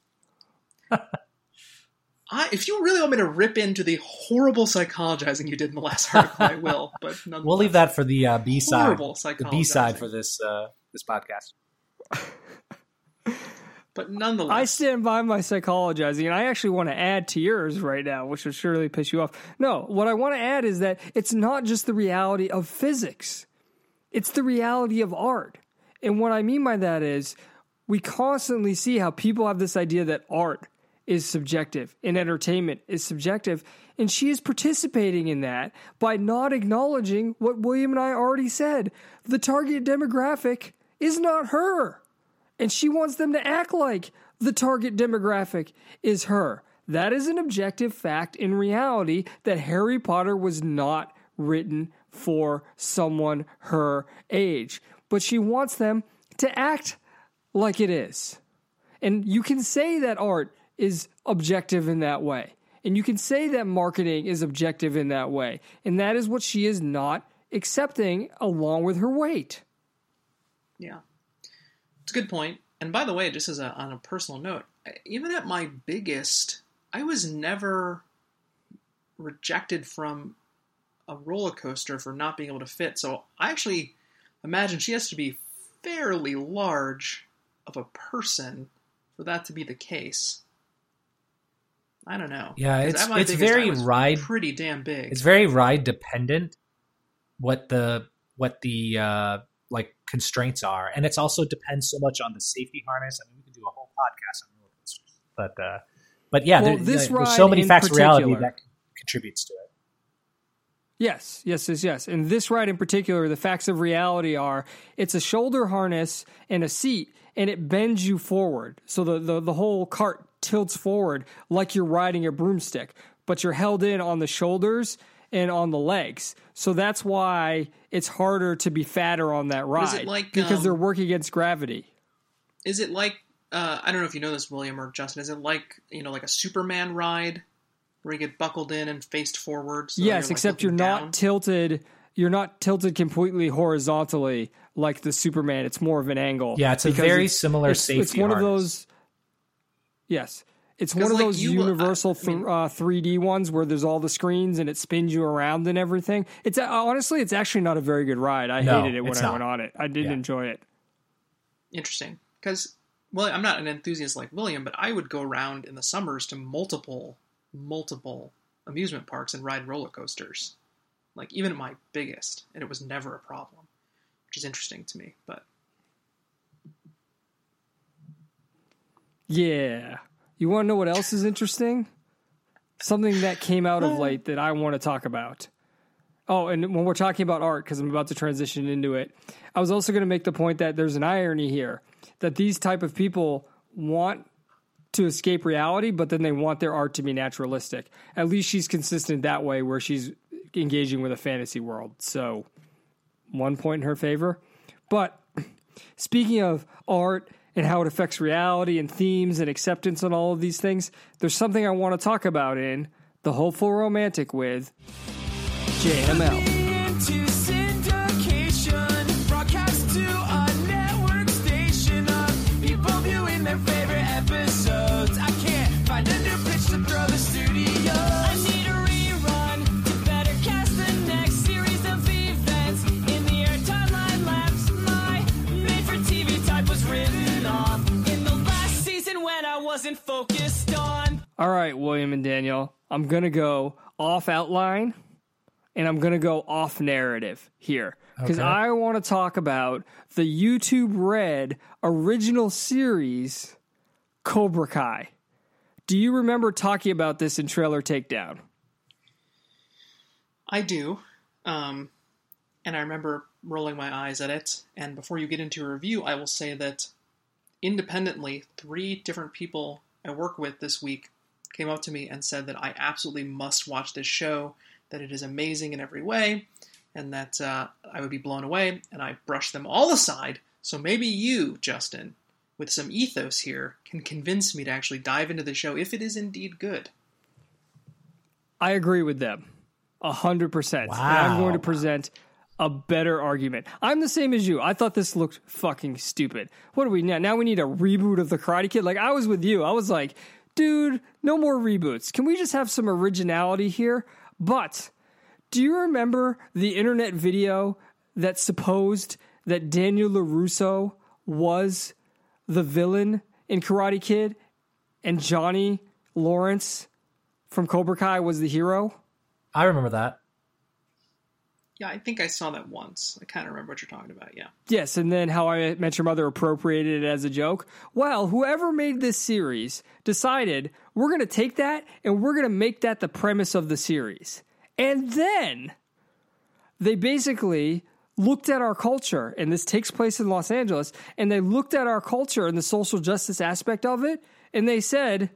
If you really want me to rip into the horrible psychologizing you did in the last article, I will. But we'll leave that for the B-side. Horrible psychologizing. The B-side for this podcast. But nonetheless, I stand by my psychologizing, and I actually want to add to yours right now, which will surely piss you off. No, what I want to add is that it's not just the reality of physics. It's the reality of art. And what I mean by that is we constantly see how people have this idea that art is subjective and entertainment is subjective. And she is participating in that by not acknowledging what William and I already said. The target demographic is not her. And she wants them to act like the target demographic is her. That is an objective fact in reality that Harry Potter was not written for someone her age. But she wants them to act like it is. And you can say that art is objective in that way. And you can say that marketing is objective in that way. And that is what she is not accepting along with her weight. Yeah. It's a good point. And by the way, just as on a personal note, even at my biggest, I was never rejected from a roller coaster for not being able to fit. So I actually imagine she has to be fairly large of a person for that to be the case. I don't know. Yeah, it's very ride pretty damn big. It's very ride dependent what the like constraints are, and it also depends so much on the safety harness. I mean, we could do a whole podcast on roller coasters, but yeah, well, there's so many facts of reality that contributes to it. Yes. And this ride in particular, the facts of reality are it's a shoulder harness and a seat, and it bends you forward. So the whole cart tilts forward like you're riding a broomstick, but you're held in on the shoulders and on the legs. So that's why it's harder to be fatter on that ride. Is it like, because they're working against gravity. Is it like, I don't know if you know this, William or Justin, is it like, like a Superman ride where you get buckled in and faced forward? So yes, except you're not tilted. You're not tilted completely horizontally like the Superman. It's more of an angle. Yeah, it's a very similar safety It's one harness. of those. Yes. It's one of those universal 3D ones where there's all the screens and it spins you around and everything. It's honestly, it's actually not a very good ride. I hated it when I went on it. I didn't enjoy it. Interesting. Because, well, I'm not an enthusiast like William, but I would go around in the summers to multiple amusement parks and ride roller coasters. Like, even at my biggest. And it was never a problem. Which is interesting to me, but... Yeah. You want to know what else is interesting? Something that came out of late that I want to talk about. Oh, and when we're talking about art, because I'm about to transition into it, I was also going to make the point that there's an irony here, that these type of people want to escape reality, but then they want their art to be naturalistic. At least she's consistent that way, where she's engaging with a fantasy world. So 1 point in her favor. But speaking of art and how it affects reality and themes and acceptance and all of these things, there's something I want to talk about in The Hopeful Romantic with JML. Into syndication, broadcast to a network station of All right, William and Daniel, I'm going to go off outline and I'm going to go off narrative here because Okay. I want to talk about the YouTube Red original series, Cobra Kai. Do you remember talking about this in Trailer Takedown? I do. And I remember rolling my eyes at it. And before you get into a review, I will say that independently, 3 different people I work with this week came up to me and said that I absolutely must watch this show, that it is amazing in every way, and that I would be blown away. And I brushed them all aside. So maybe you, Justin, with some ethos here, can convince me to actually dive into the show if it is indeed good. I agree with them 100%. And I'm going to present a better argument. I'm the same as you. I thought this looked fucking stupid. What do we now? Now we need a reboot of The Karate Kid? Like, I was with you. I was like, dude, no more reboots. Can we just have some originality here? But do you remember the internet video that supposed that Daniel LaRusso was the villain in Karate Kid and Johnny Lawrence from Cobra Kai was the hero? I remember that. Yeah, I think I saw that once. I kind of remember what you're talking about, yeah. Yes, and then How I Met Your Mother appropriated it as a joke. Well, whoever made this series decided we're going to take that and we're going to make that the premise of the series. And then they basically looked at our culture, and this takes place in Los Angeles, and they looked at our culture and the social justice aspect of it, and they said,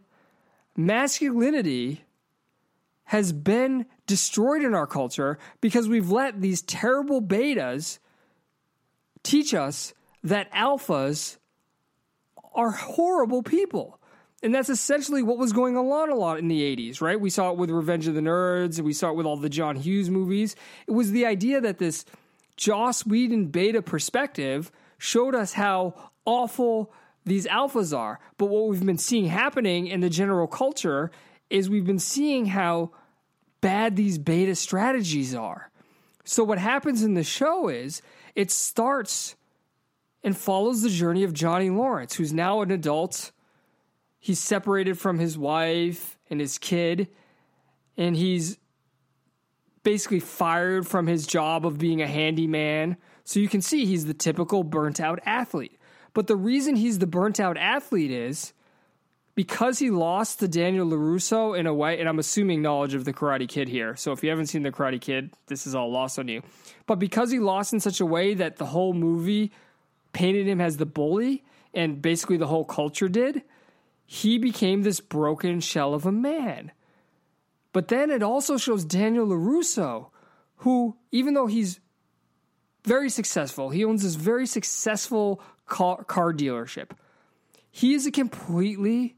masculinity has been destroyed in our culture because we've let these terrible betas teach us that alphas are horrible people. And that's essentially what was going on a lot in the 80s, right? We saw it with Revenge of the Nerds, and we saw it with all the John Hughes movies. It was the idea that this Joss Whedon beta perspective showed us how awful these alphas are. But what we've been seeing happening in the general culture is we've been seeing how bad these beta strategies are. So what happens in the show is it starts and follows the journey of Johnny Lawrence, who's now an adult. He's separated from his wife and his kid, and he's basically fired from his job of being a handyman. So you can see he's the typical burnt-out athlete. But the reason he's the burnt-out athlete is because he lost to Daniel LaRusso in a way, and I'm assuming knowledge of The Karate Kid here. So if you haven't seen The Karate Kid, this is all lost on you. But because he lost in such a way that the whole movie painted him as the bully, and basically the whole culture did, he became this broken shell of a man. But then it also shows Daniel LaRusso, who, even though he's very successful, he owns this very successful car dealership, he is a completely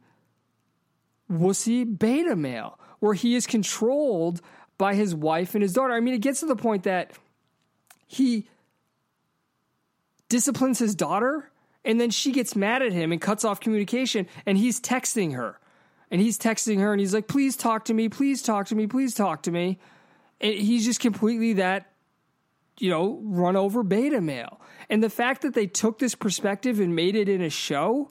wussy beta male, where he is controlled by his wife and his daughter. I mean, it gets to the point that he disciplines his daughter, and then she gets mad at him and cuts off communication, and he's texting her. And he's texting her, and he's like, please talk to me, please talk to me, please talk to me. And he's just completely that, run over beta male. And the fact that they took this perspective and made it in a show,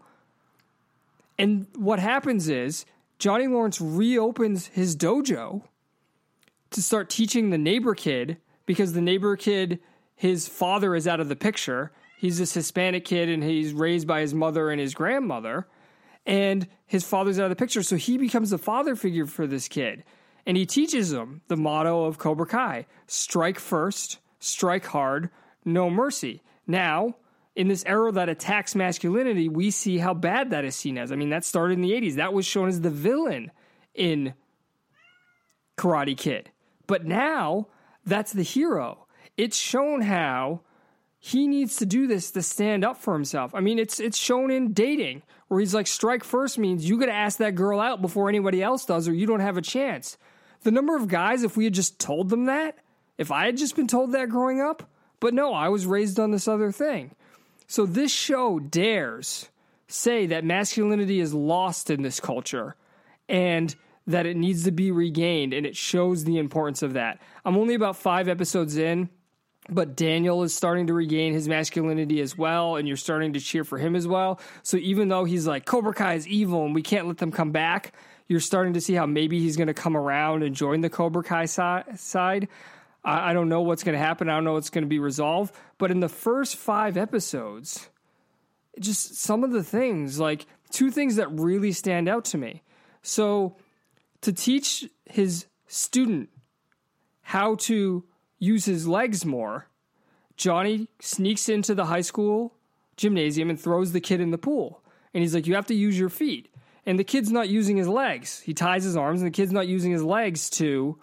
and what happens is Johnny Lawrence reopens his dojo to start teaching the neighbor kid, because the neighbor kid, his father is out of the picture. He's this Hispanic kid, and he's raised by his mother and his grandmother, and his father's out of the picture. So he becomes the father figure for this kid, and he teaches him the motto of Cobra Kai: strike first, strike hard, no mercy. Now, in this era that attacks masculinity, we see how bad that is seen as. I mean, that started in the 80s. That was shown as the villain in Karate Kid. But now, that's the hero. It's shown how he needs to do this to stand up for himself. I mean, it's shown in dating, where he's like, strike first means you got to ask that girl out before anybody else does, or you don't have a chance. The number of guys, if we had just told them that, if I had just been told that growing up, but no, I was raised on this other thing. So this show dares say that masculinity is lost in this culture and that it needs to be regained, and it shows the importance of that. I'm only about 5 episodes in, but Daniel is starting to regain his masculinity as well, and you're starting to cheer for him as well. So even though he's like, Cobra Kai is evil and we can't let them come back, you're starting to see how maybe he's going to come around and join the Cobra Kai side. I don't know what's going to happen. I don't know what's going to be resolved. But in the first 5 episodes, just some of the things, like 2 things that really stand out to me. So to teach his student how to use his legs more, Johnny sneaks into the high school gymnasium and throws the kid in the pool. And he's like, you have to use your feet. And the kid's not using his legs. He ties his arms, and the kid's not using his legs to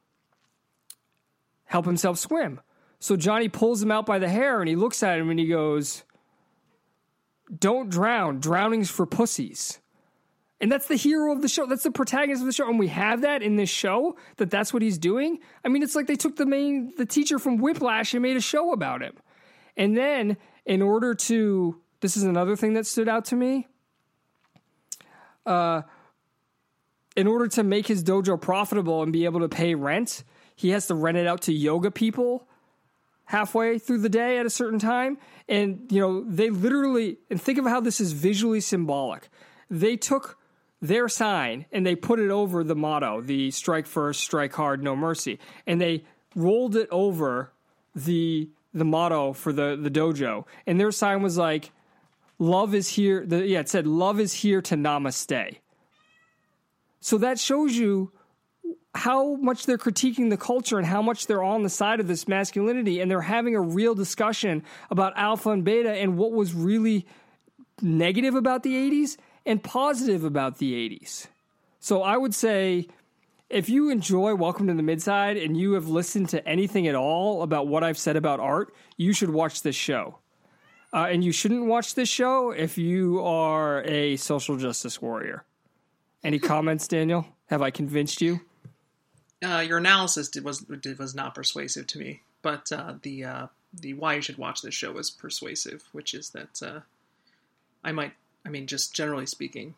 help himself swim. So Johnny pulls him out by the hair, and he looks at him, and he goes, don't drown. Drowning's for pussies. And that's the hero of the show. That's the protagonist of the show. And we have that in this show, that's what he's doing. I mean, it's like they took the teacher from Whiplash and made a show about him. And then in order to, this is another thing that stood out to me. In order to make his dojo profitable and be able to pay rent, he has to rent it out to yoga people halfway through the day at a certain time. And, they literally, and think of how this is visually symbolic. They took their sign and they put it over the motto, the strike first, strike hard, no mercy. And they rolled it over the motto for the dojo. And their sign was like, love is here. It said, love is here to namaste. So that shows you how much they're critiquing the culture and how much they're on the side of this masculinity. And they're having a real discussion about alpha and beta and what was really negative about the 80s and positive about the 80s. So I would say, if you enjoy Welcome to the Midside and you have listened to anything at all about what I've said about art, you should watch this show. And you shouldn't watch this show if you are a social justice warrior. Any comments, Daniel? Have I convinced you? Your analysis was not persuasive to me, but the why you should watch this show was persuasive, which is that just generally speaking,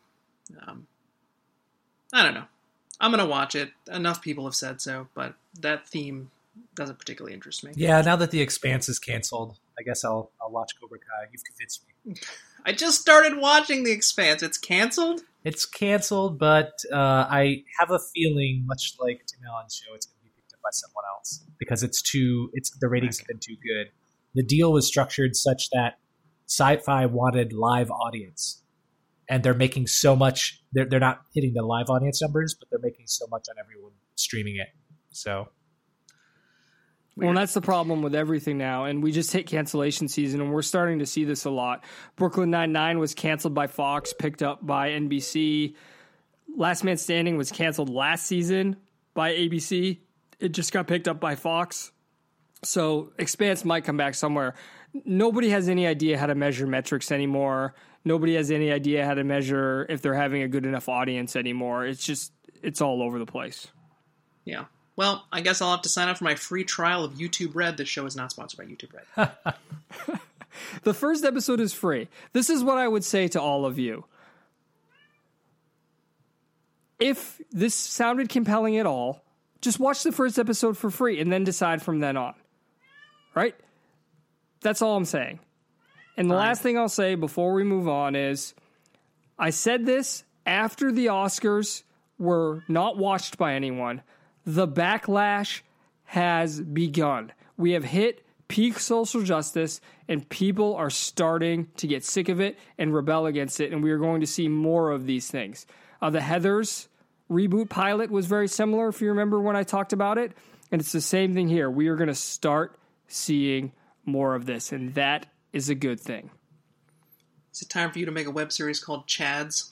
I don't know. I'm going to watch it. Enough people have said so, but that theme doesn't particularly interest me. Yeah, now that The Expanse is canceled, I guess I'll watch Cobra Kai. You've convinced me. I just started watching The Expanse. It's canceled? It's canceled, but I have a feeling, much like Tim Allen's show, it's going to be picked up by someone else because the ratings have been too good. The deal was structured such that Sci-Fi wanted live audience, and they're making so much. They're not hitting the live audience numbers, but they're making so much on everyone streaming it. So, well, that's the problem with everything now, and we just hit cancellation season, and we're starting to see this a lot. Brooklyn Nine-Nine was canceled by Fox, picked up by NBC. Last Man Standing was canceled last season by ABC. It just got picked up by Fox. So Expanse might come back somewhere. Nobody has any idea how to measure metrics anymore. Nobody has any idea how to measure if they're having a good enough audience anymore. It's all over the place. Yeah. Well, I guess I'll have to sign up for my free trial of YouTube Red. This show is not sponsored by YouTube Red. The first episode is free. This is what I would say to all of you. If this sounded compelling at all, just watch the first episode for free and then decide from then on. Right? That's all I'm saying. And the last thing I'll say before we move on is, I said this after the Oscars were not watched by anyone. The backlash has begun. We have hit peak social justice, and people are starting to get sick of it and rebel against it, and we are going to see more of these things. The Heathers reboot pilot was very similar, if you remember when I talked about it, and it's the same thing here. We are going to start seeing more of this, and that is a good thing. Is it time for you to make a web series called Chads?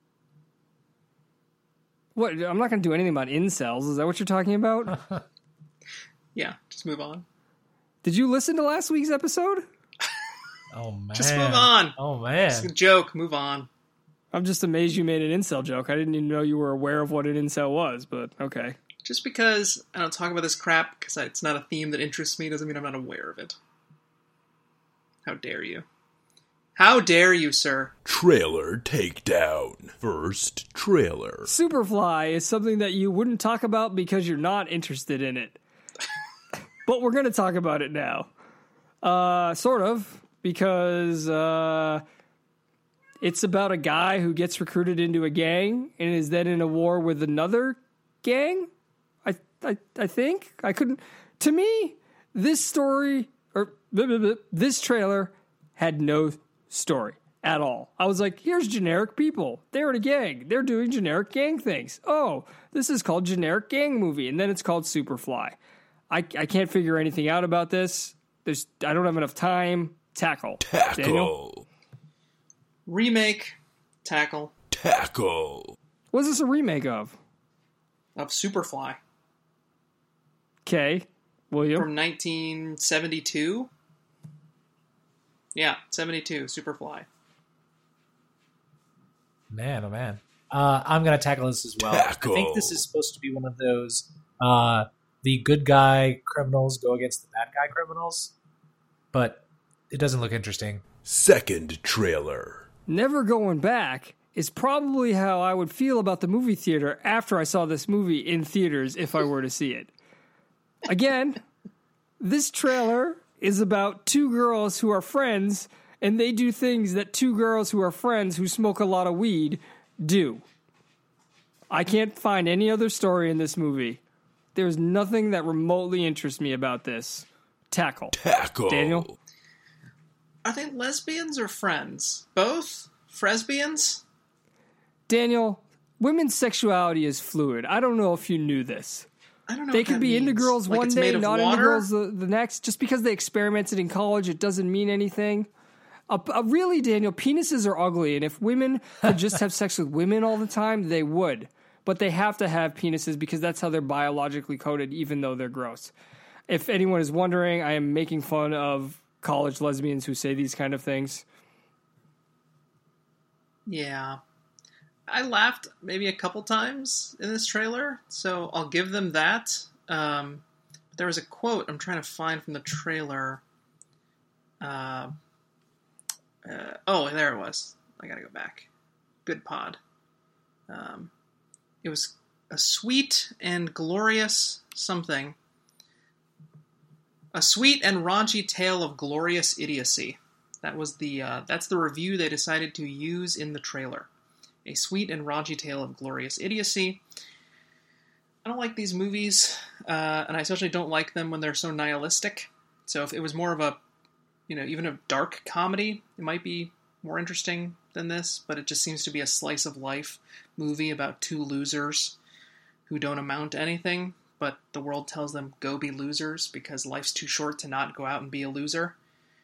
What? I'm not going to do anything about incels. Is that what you're talking about? Yeah, just move on. Did you listen to last week's episode? Oh, man. Just move on. Oh, man. It's a joke. Move on. I'm just amazed you made an incel joke. I didn't even know you were aware of what an incel was, but okay. Just because I don't talk about this crap because it's not a theme that interests me doesn't mean I'm not aware of it. How dare you? How dare you, sir? Trailer takedown. First trailer. Superfly is something that you wouldn't talk about because you're not interested in it. But we're going to talk about it now. Sort of, because It's about a guy who gets recruited into a gang and is then in a war with another gang. I think I couldn't. To me, this story or this trailer had no story at all. I was like, here's generic people. They're in a gang. They're doing generic gang things. Oh, this is called generic gang movie, and then it's called Superfly. I can't figure anything out about this. I don't have enough time. Tackle. Daniel? Remake. Tackle. What's this a remake of? Of Superfly. Okay. William? From 1972. Yeah, 72. Superfly. Man, oh man. I'm going to tackle this as well. I think this is supposed to be one of those the good guy criminals go against the bad guy criminals, but it doesn't look interesting. Second trailer. Never Going Back is probably how I would feel about the movie theater after I saw this movie in theaters if I were to see it. Again, this trailer is about two girls who are friends, and they do things that two girls who are friends who smoke a lot of weed do. I can't find any other story in this movie. There's nothing that remotely interests me about this. Tackle. Daniel? Are they lesbians or friends? Both? Fresbians? Daniel, women's sexuality is fluid. I don't know if you knew this. I don't know. They could be into girls like one it's day, made of not water? into girls the next. Just because they experimented in college, it doesn't mean anything. Really, Daniel, penises are ugly, and if women could just have sex with women all the time, they would. But they have to have penises because that's how they're biologically coded, even though they're gross. If anyone is wondering, I am making fun of college lesbians who say these kind of things. Yeah. I laughed maybe a couple times in this trailer, so I'll give them that. There was a quote I'm trying to find from the trailer. Oh, there it was. I gotta go back. Good pod. It was a sweet and glorious something. A sweet and raunchy tale of glorious idiocy. That was that's the review they decided to use in the trailer. A sweet and raunchy tale of glorious idiocy. I don't like these movies, and I especially don't like them when they're so nihilistic. So if it was more of a, even a dark comedy, it might be more interesting than this, but it just seems to be a slice of life movie about two losers who don't amount to anything, but the world tells them go be losers because life's too short to not go out and be a loser.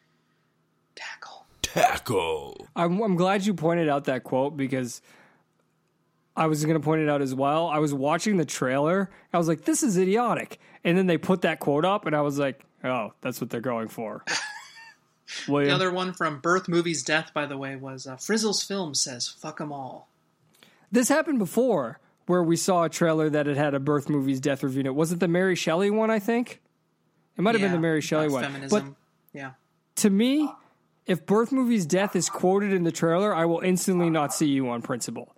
Tackle. I'm glad you pointed out that quote because I was going to point it out as well. I was watching the trailer. I was like, this is idiotic. And then they put that quote up, and I was like, oh, that's what they're going for. The other one from Birth Movies Death, by the way, was Frizzle's Film says, fuck 'em all. This happened before, where we saw a trailer that had a Birth Movies Death review in it. Was it the Mary Shelley one, I think? It might have been the Mary Shelley one. Feminism. But to me, if Birth Movies Death is quoted in the trailer, I will instantly not see you on principle.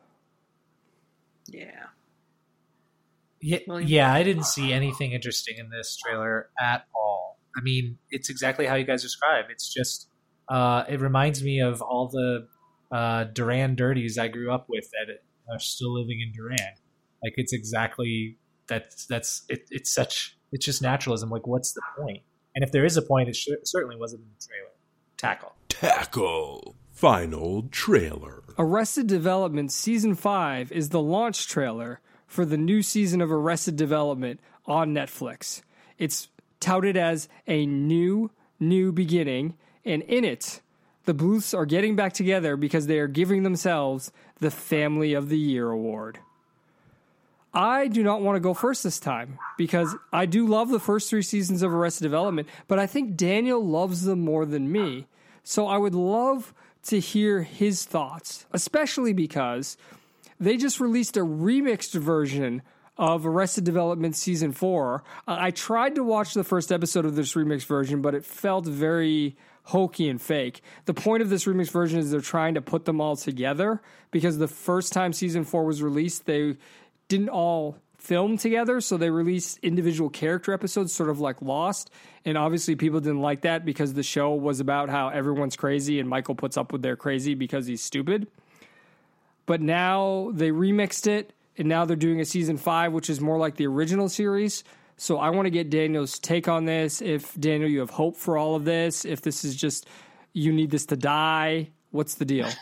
Yeah, I didn't see anything interesting in this trailer at all. I mean, it's exactly how you guys describe. It's just, it reminds me of all the Duran Dirties I grew up with that are still living in Duran. Like, it's exactly it's just naturalism. Like, what's the point? And if there is a point, it certainly wasn't in the trailer. Tackle. Final trailer. Arrested Development Season 5 is the launch trailer for the new season of Arrested Development on Netflix. It's touted as a new beginning, and in it, the Bluths are getting back together because they are giving themselves the Family of the Year award. I do not want to go first this time because I do love the first 3 seasons of Arrested Development, but I think Daniel loves them more than me. So I would love to hear his thoughts, especially because they just released a remixed version of Arrested Development Season 4. I tried to watch the first episode of this remixed version, but it felt very hokey and fake. The point of this remixed version is they're trying to put them all together because the first time Season 4 was released, they didn't all filmed together, so they released individual character episodes, sort of like Lost. And obviously people didn't like that because the show was about how everyone's crazy and Michael puts up with their crazy because he's stupid. But now they remixed it, and now they're doing a season 5, which is more like the original series. So I want to get Daniel's take on this. If, Daniel, you have hope for all of this, if this is just, you need this to die, what's the deal?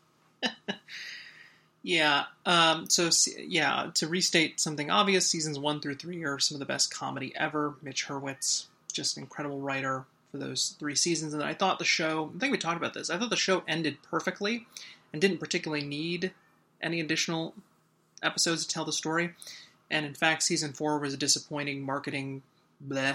Yeah. To restate something obvious, seasons 1 through 3 are some of the best comedy ever. Mitch Hurwitz, just an incredible writer for those 3 seasons. And I thought the show, I think we talked about this, I thought the show ended perfectly and didn't particularly need any additional episodes to tell the story. And in fact, season 4 was a disappointing marketing bleh.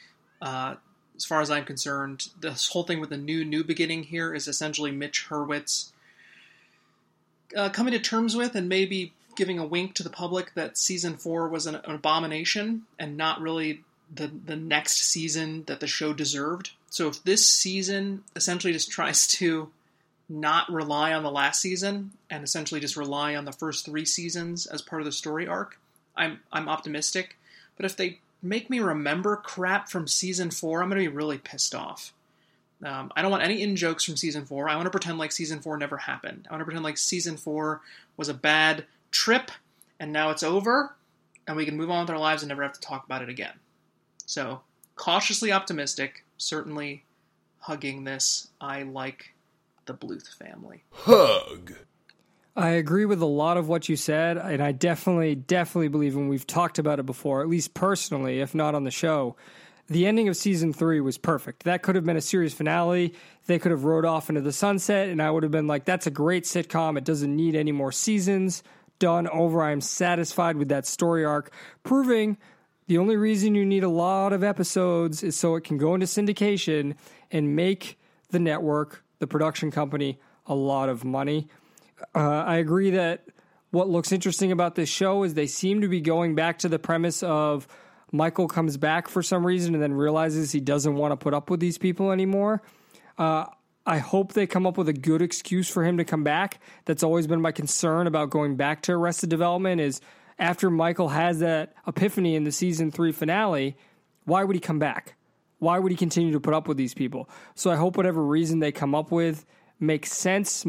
As far as I'm concerned, this whole thing with the new beginning here is essentially Mitch Hurwitz coming to terms with and maybe giving a wink to the public that season 4 was an abomination and not really the next season that the show deserved. So if this season essentially just tries to not rely on the last season and essentially just rely on the first 3 seasons as part of the story arc, I'm optimistic. But if they make me remember crap from season 4, I'm going to be really pissed off. I don't want any in-jokes from season 4. I want to pretend like season 4 never happened. I want to pretend like season 4 was a bad trip, and now it's over, and we can move on with our lives and never have to talk about it again. So, cautiously optimistic, certainly hugging this. I like the Bluth family. Hug. I agree with a lot of what you said, and I definitely believe, and we've talked about it before, at least personally, if not on the show, the ending of season 3 was perfect. That could have been a series finale. They could have rode off into the sunset, and I would have been like, that's a great sitcom. It doesn't need any more seasons. Done, over. I'm satisfied with that story arc, proving the only reason you need a lot of episodes is so it can go into syndication and make the network, the production company, a lot of money. I agree that what looks interesting about this show is they seem to be going back to the premise of Michael comes back for some reason and then realizes he doesn't want to put up with these people anymore. I hope they come up with a good excuse for him to come back. That's always been my concern about going back to Arrested Development is after Michael has that epiphany in the season 3 finale, why would he come back? Why would he continue to put up with these people? So I hope whatever reason they come up with makes sense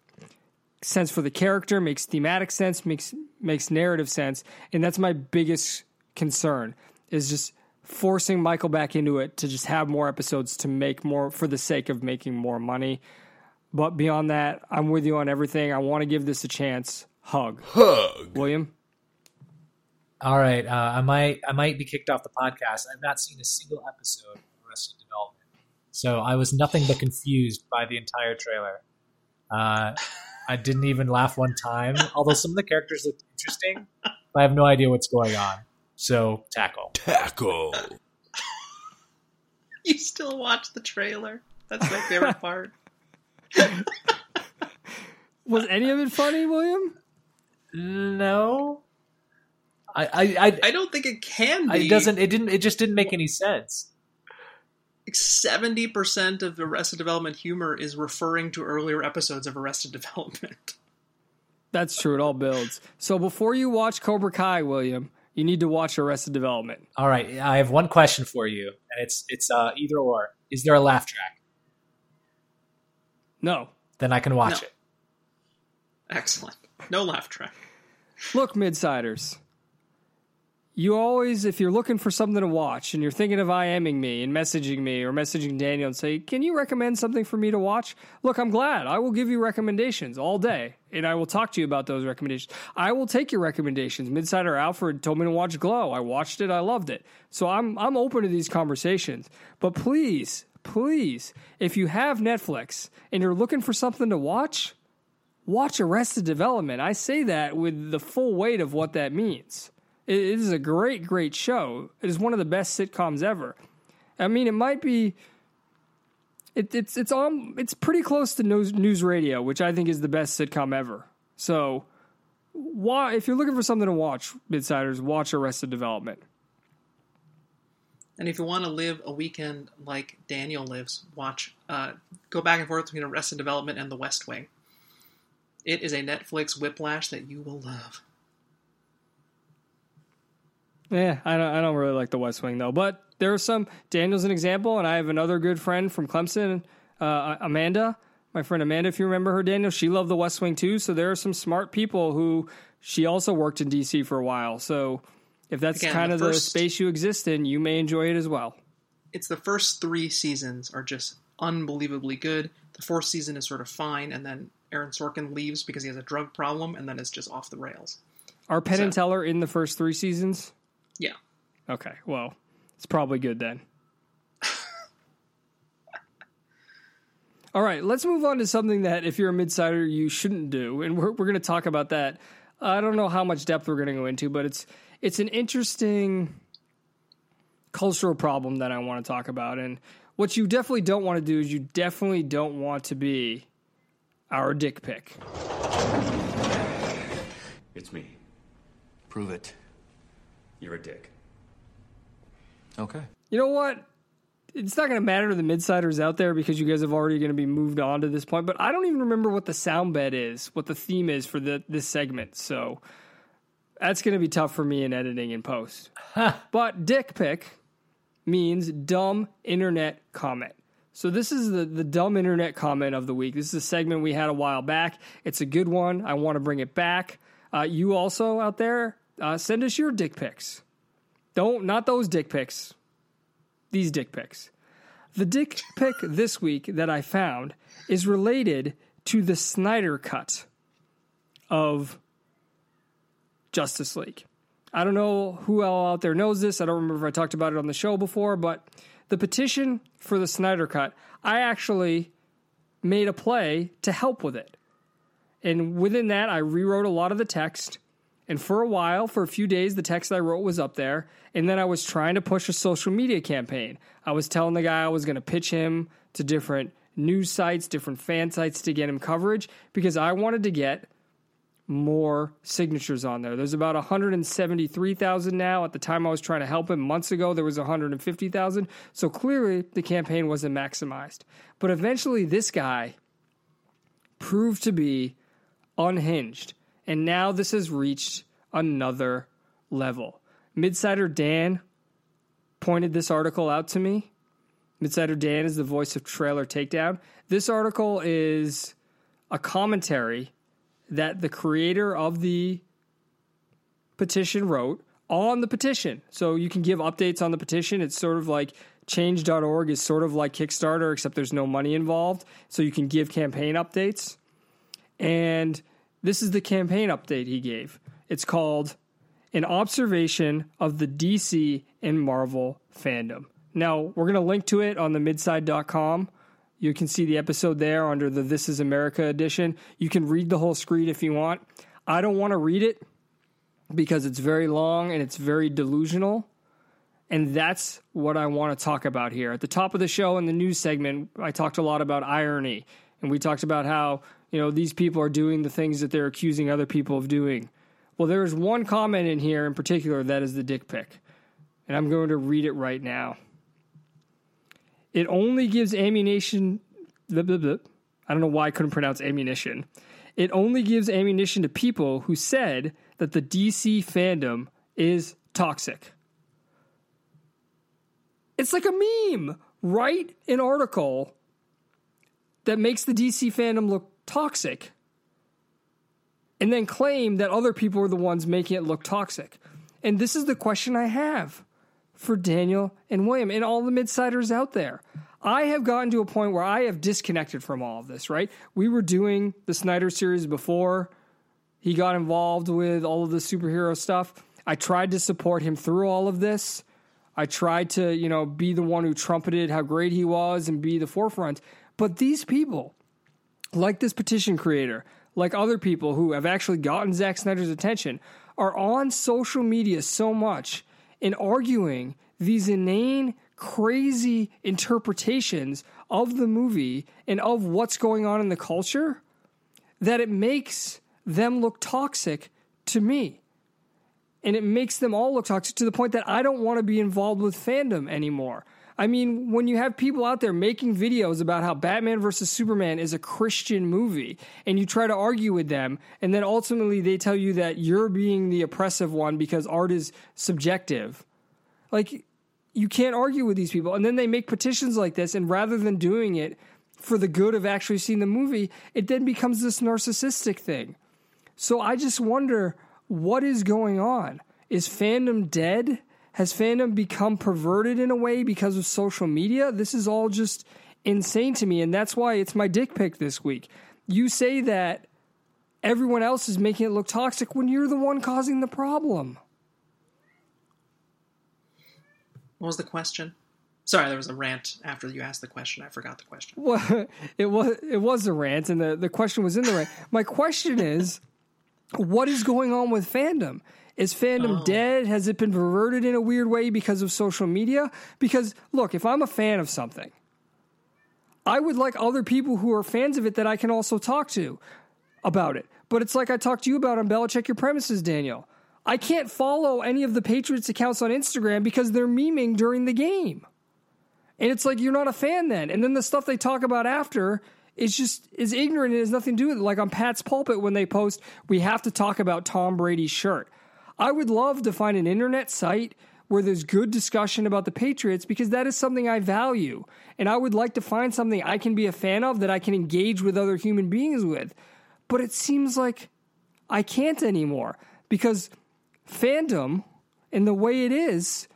for the character, makes thematic sense, makes narrative sense. And that's my biggest concern is just forcing Michael back into it to just have more episodes to make more for the sake of making more money. But beyond that, I'm with you on everything. I want to give this a chance. Hug. William? All right. I might be kicked off the podcast. I've not seen a single episode of Arrested Development. So I was nothing but confused by the entire trailer. I didn't even laugh one time, although some of the characters looked interesting, but I have no idea what's going on. So, tackle. You still watch the trailer? That's my favorite part. Was any of it funny, William? No. I don't think it can be. It just didn't make any sense. 70% of Arrested Development humor is referring to earlier episodes of Arrested Development. That's true. It all builds. So before you watch Cobra Kai, William, you need to watch Arrested Development. All right. I have one question for you, and it's either or. Is there a laugh track? No. Then I can watch it. Excellent. No laugh track. Look, Midsiders. You always, if you're looking for something to watch and you're thinking of IMing me and messaging me or messaging Daniel and say, can you recommend something for me to watch? Look, I'm glad. I will give you recommendations all day and I will talk to you about those recommendations. I will take your recommendations. Midsider Alfred told me to watch Glow. I watched it. I loved it. So I'm open to these conversations. But please, if you have Netflix and you're looking for something to watch Arrested Development. I say that with the full weight of what that means. It is a great, great show. It is one of the best sitcoms ever. I mean, it might be. It's pretty close to News Radio, which I think is the best sitcom ever. So, if you're looking for something to watch, Midsiders, watch Arrested Development. And if you want to live a weekend like Daniel lives, go back and forth between Arrested Development and The West Wing. It is a Netflix whiplash that you will love. Yeah, I don't really like The West Wing, though. But there are some. Daniel's an example, and I have another good friend from Clemson, Amanda. My friend Amanda, if you remember her, Daniel, she loved The West Wing, too. So there are some smart people who she also worked in D.C. for a while. So if that's kind of the space you exist in, you may enjoy it as well. It's the first 3 seasons are just unbelievably good. The 4th season is sort of fine, and then Aaron Sorkin leaves because he has a drug problem, and then it's just off the rails. Are Penn and Teller in the first 3 seasons? Yeah. Okay, well, it's probably good then. All right, let's move on to something that if you're a mid-sider, you shouldn't do, and we're going to talk about that. I don't know how much depth we're going to go into, but it's an interesting cultural problem that I want to talk about, and what you definitely don't want to do is you definitely don't want to be our dick pic. It's me. Prove it. You're a dick. Okay. You know what? It's not going to matter to the midsiders out there because you guys have already going to be moved on to this point, but I don't even remember what the sound bed is, what the theme is for this segment, so that's going to be tough for me in editing and post. But dick pic means dumb internet comment. So this is the dumb internet comment of the week. This is a segment we had a while back. It's a good one. I want to bring it back. You also out there, send us your dick pics. Not those dick pics. These dick pics. The dick pic this week that I found is related to the Snyder Cut of Justice League. I don't know who all out there knows this. I don't remember if I talked about it on the show before, but the petition for the Snyder Cut, I actually made a play to help with it. And within that, I rewrote a lot of the text. And for a while, for a few days, the text I wrote was up there. And then I was trying to push a social media campaign. I was telling the guy I was going to pitch him to different news sites, different fan sites to get him coverage because I wanted to get more signatures on there. There's about 173,000 now. At the time I was trying to help him months ago, there was 150,000. So clearly the campaign wasn't maximized. But eventually this guy proved to be unhinged. And now this has reached another level. Midsider Dan pointed this article out to me. Midsider Dan is the voice of Trailer Takedown. This article is a commentary that the creator of the petition wrote on the petition. So you can give updates on the petition. It's sort of like change.org is sort of like Kickstarter, except there's no money involved. So you can give campaign updates. And this is the campaign update he gave. It's called An Observation of the DC and Marvel Fandom. Now, we're going to link to it on the midside.com. You can see the episode there under the This Is America edition. You can read the whole screed if you want. I don't want to read it because it's very long and it's very delusional. And that's what I want to talk about here. At the top of the show in the news segment, I talked a lot about irony. And we talked about how, these people are doing the things that they're accusing other people of doing. Well, there is one comment in here in particular that is the dick pic. And I'm going to read it right now. It only gives ammunition. Blah, blah, blah. I don't know why I couldn't pronounce ammunition. It only gives ammunition to people who said that the DC fandom is toxic. It's like a meme. Write an article that makes the DC fandom look toxic and then claim that other people are the ones making it look toxic. And this is the question I have for Daniel and William and all the midsiders out there. I have gotten to a point where I have disconnected from all of this, right? We were doing the Snyder series before he got involved with all of the superhero stuff. I tried to support him through all of this. I tried to, be the one who trumpeted how great he was and be the forefront. But these people, like this petition creator, like other people who have actually gotten Zack Snyder's attention, are on social media so much and arguing these inane, crazy interpretations of the movie and of what's going on in the culture that it makes them look toxic to me. And it makes them all look toxic to the point that I don't want to be involved with fandom anymore. I mean, when you have people out there making videos about how Batman versus Superman is a Christian movie, and you try to argue with them, and then ultimately they tell you that you're being the oppressive one because art is subjective. Like, you can't argue with these people. And then they make petitions like this, and rather than doing it for the good of actually seeing the movie, it then becomes this narcissistic thing. So I just wonder, what is going on? Is fandom dead? Has fandom become perverted in a way because of social media? This is all just insane to me, and that's why it's my dick pic this week. You say that everyone else is making it look toxic when you're the one causing the problem. What was the question? Sorry, there was a rant after you asked the question. I forgot the question. Well, it was a rant, and the question was in the rant. My question is, what is going on with fandom? Is fandom dead? Has it been perverted in a weird way because of social media? Because, look, if I'm a fan of something, I would like other people who are fans of it that I can also talk to about it. But it's like I talked to you about on Belichick Your Premises, Daniel. I can't follow any of the Patriots accounts on Instagram because they're memeing during the game. And it's like, you're not a fan then. And then the stuff they talk about after is ignorant and has nothing to do with it. Like on Pat's Pulpit when they post, we have to talk about Tom Brady's shirt. I would love to find an internet site where there's good discussion about the Patriots because that is something I value. And I would like to find something I can be a fan of that I can engage with other human beings with. But it seems like I can't anymore because fandom and the way it is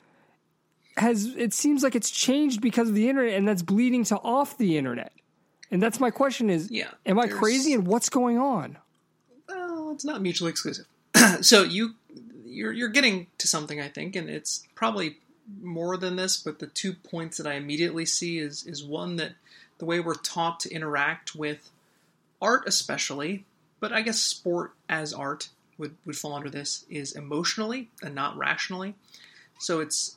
it seems like it's changed because of the internet, and that's bleeding to off the internet. And that's my question is, am I crazy and what's going on? Well, it's not mutually exclusive. So you're getting to something, I think, and it's probably more than this, but the 2 points that I immediately see is one, that the way we're taught to interact with art especially, but I guess sport as art would fall under this, is emotionally and not rationally. So it's,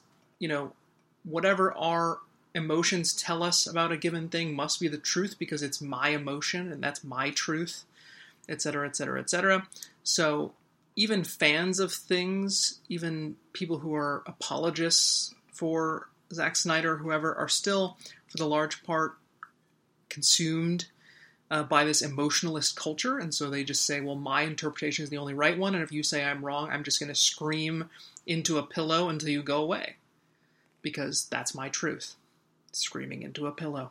whatever our emotions tell us about a given thing must be the truth because it's my emotion and that's my truth, etc., etc., etc. So even fans of things, even people who are apologists for Zack Snyder or whoever, are still, for the large part, consumed by this emotionalist culture. And so they just say, well, my interpretation is the only right one, and if you say I'm wrong, I'm just going to scream into a pillow until you go away. Because that's my truth. Screaming into a pillow.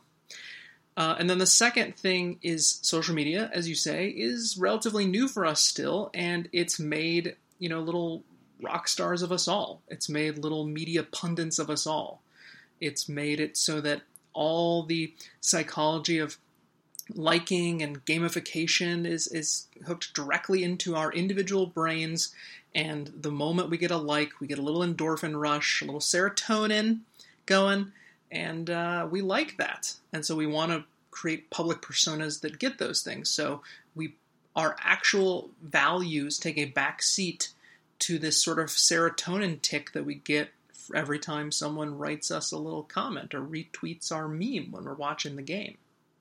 And then the second thing is social media, as you say, is relatively new for us still, and it's made, little rock stars of us all. It's made little media pundits of us all. It's made it so that all the psychology of liking and gamification is hooked directly into our individual brains, and the moment we get a like, we get a little endorphin rush, a little serotonin going, and we like that. And so we want to create public personas that get those things. So our actual values take a back seat to this sort of serotonin tick that we get every time someone writes us a little comment or retweets our meme when we're watching the game.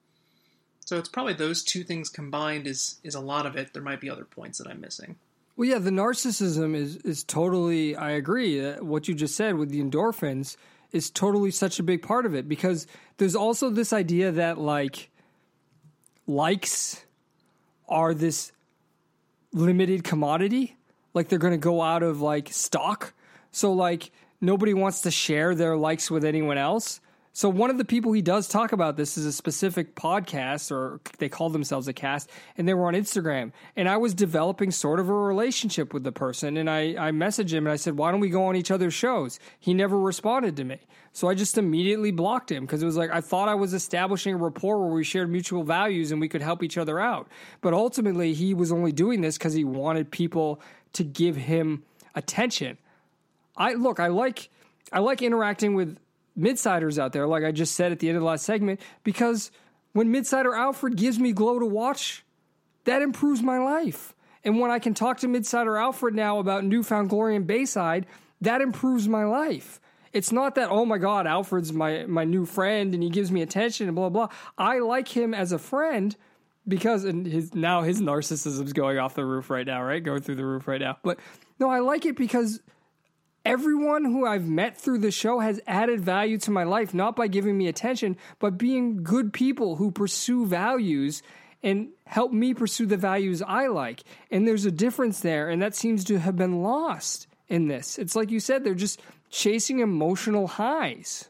So it's probably those two things combined is a lot of it. There might be other points that I'm missing. Well, yeah, the narcissism is totally, I agree. What you just said with the endorphins is totally such a big part of it, because there's also this idea that likes are this limited commodity. Like they're going to go out of stock. So nobody wants to share their likes with anyone else. So one of the people he does talk about this is a specific podcast, or they call themselves a cast, and they were on Instagram. And I was developing sort of a relationship with the person, and I messaged him and I said, why don't we go on each other's shows? He never responded to me. So I just immediately blocked him because it was I thought I was establishing a rapport where we shared mutual values and we could help each other out. But ultimately he was only doing this because he wanted people to give him attention. I like interacting with Midsiders out there, like I just said at the end of the last segment, because when Midsider Alfred gives me glow to watch, that improves my life. And when I can talk to Midsider Alfred now about Newfound Glory and Bayside, that improves my life. It's not that, oh my God, Alfred's my new friend and he gives me attention and blah, blah. I like him as a friend because, and his narcissism's going off the roof right now, right? Going through the roof right now. But no, I like it because everyone who I've met through the show has added value to my life, not by giving me attention, but being good people who pursue values and help me pursue the values I like. And there's a difference there, and that seems to have been lost in this. It's like you said, they're just chasing emotional highs.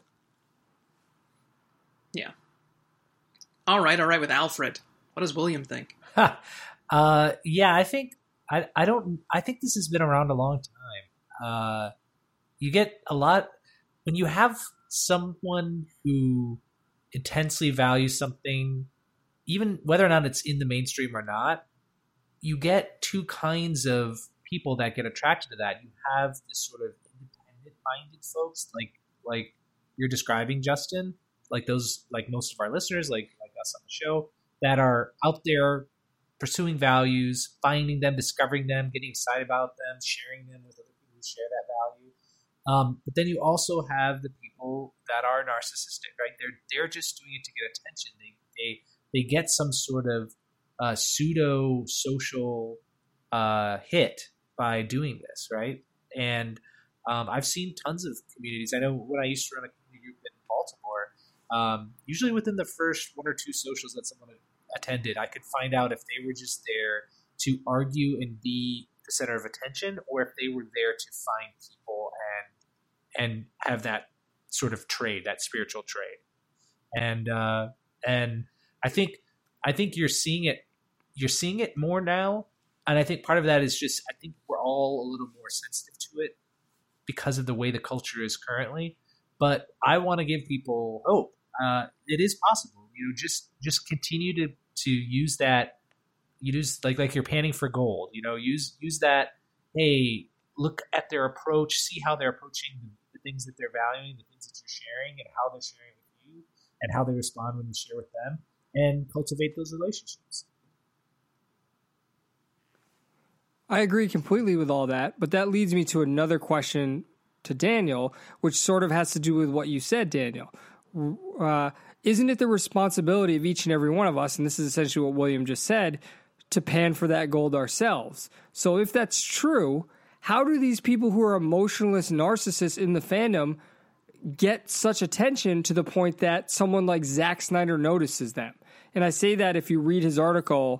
Yeah. All right, with Alfred. What does William think? Yeah, I think I think this has been around a long time. You get a lot when you have someone who intensely values something, even whether or not it's in the mainstream or not, you get two kinds of people that get attracted to that. You have this sort of independent-minded folks, like you're describing, Justin, like those, like most of our listeners, like us on the show, that are out there pursuing values, finding them, discovering them, getting excited about them, sharing them with other people who share that value. But then you also have the people that are narcissistic, right? They're just doing it to get attention. They get some sort of pseudo social hit by doing this, right? And I've seen tons of communities. I know when I used to run a community group in Baltimore, usually within the first one or two socials that someone attended, I could find out if they were just there to argue and be the center of attention, or if they were there to find people and have that sort of trade, that spiritual trade. And I think you're seeing it more now. And I think part of that is just, I think we're all a little more sensitive to it because of the way the culture is currently. But I want to give people hope. It is possible. Just continue to use that. Use like you're panning for gold. Use that. Hey, look at their approach. See how they're approaching the things that they're valuing, the things that you're sharing, and how they're sharing with you, and how they respond when you share with them, and cultivate those relationships. I agree completely with all that, but that leads me to another question to Daniel, which sort of has to do with what you said, Daniel. Isn't it the responsibility of each and every one of us, and this is essentially what William just said, to pan for that gold ourselves? So if that's true, how do these people who are emotionless narcissists in the fandom get such attention to the point that someone like Zack Snyder notices them? And I say that if you read this article,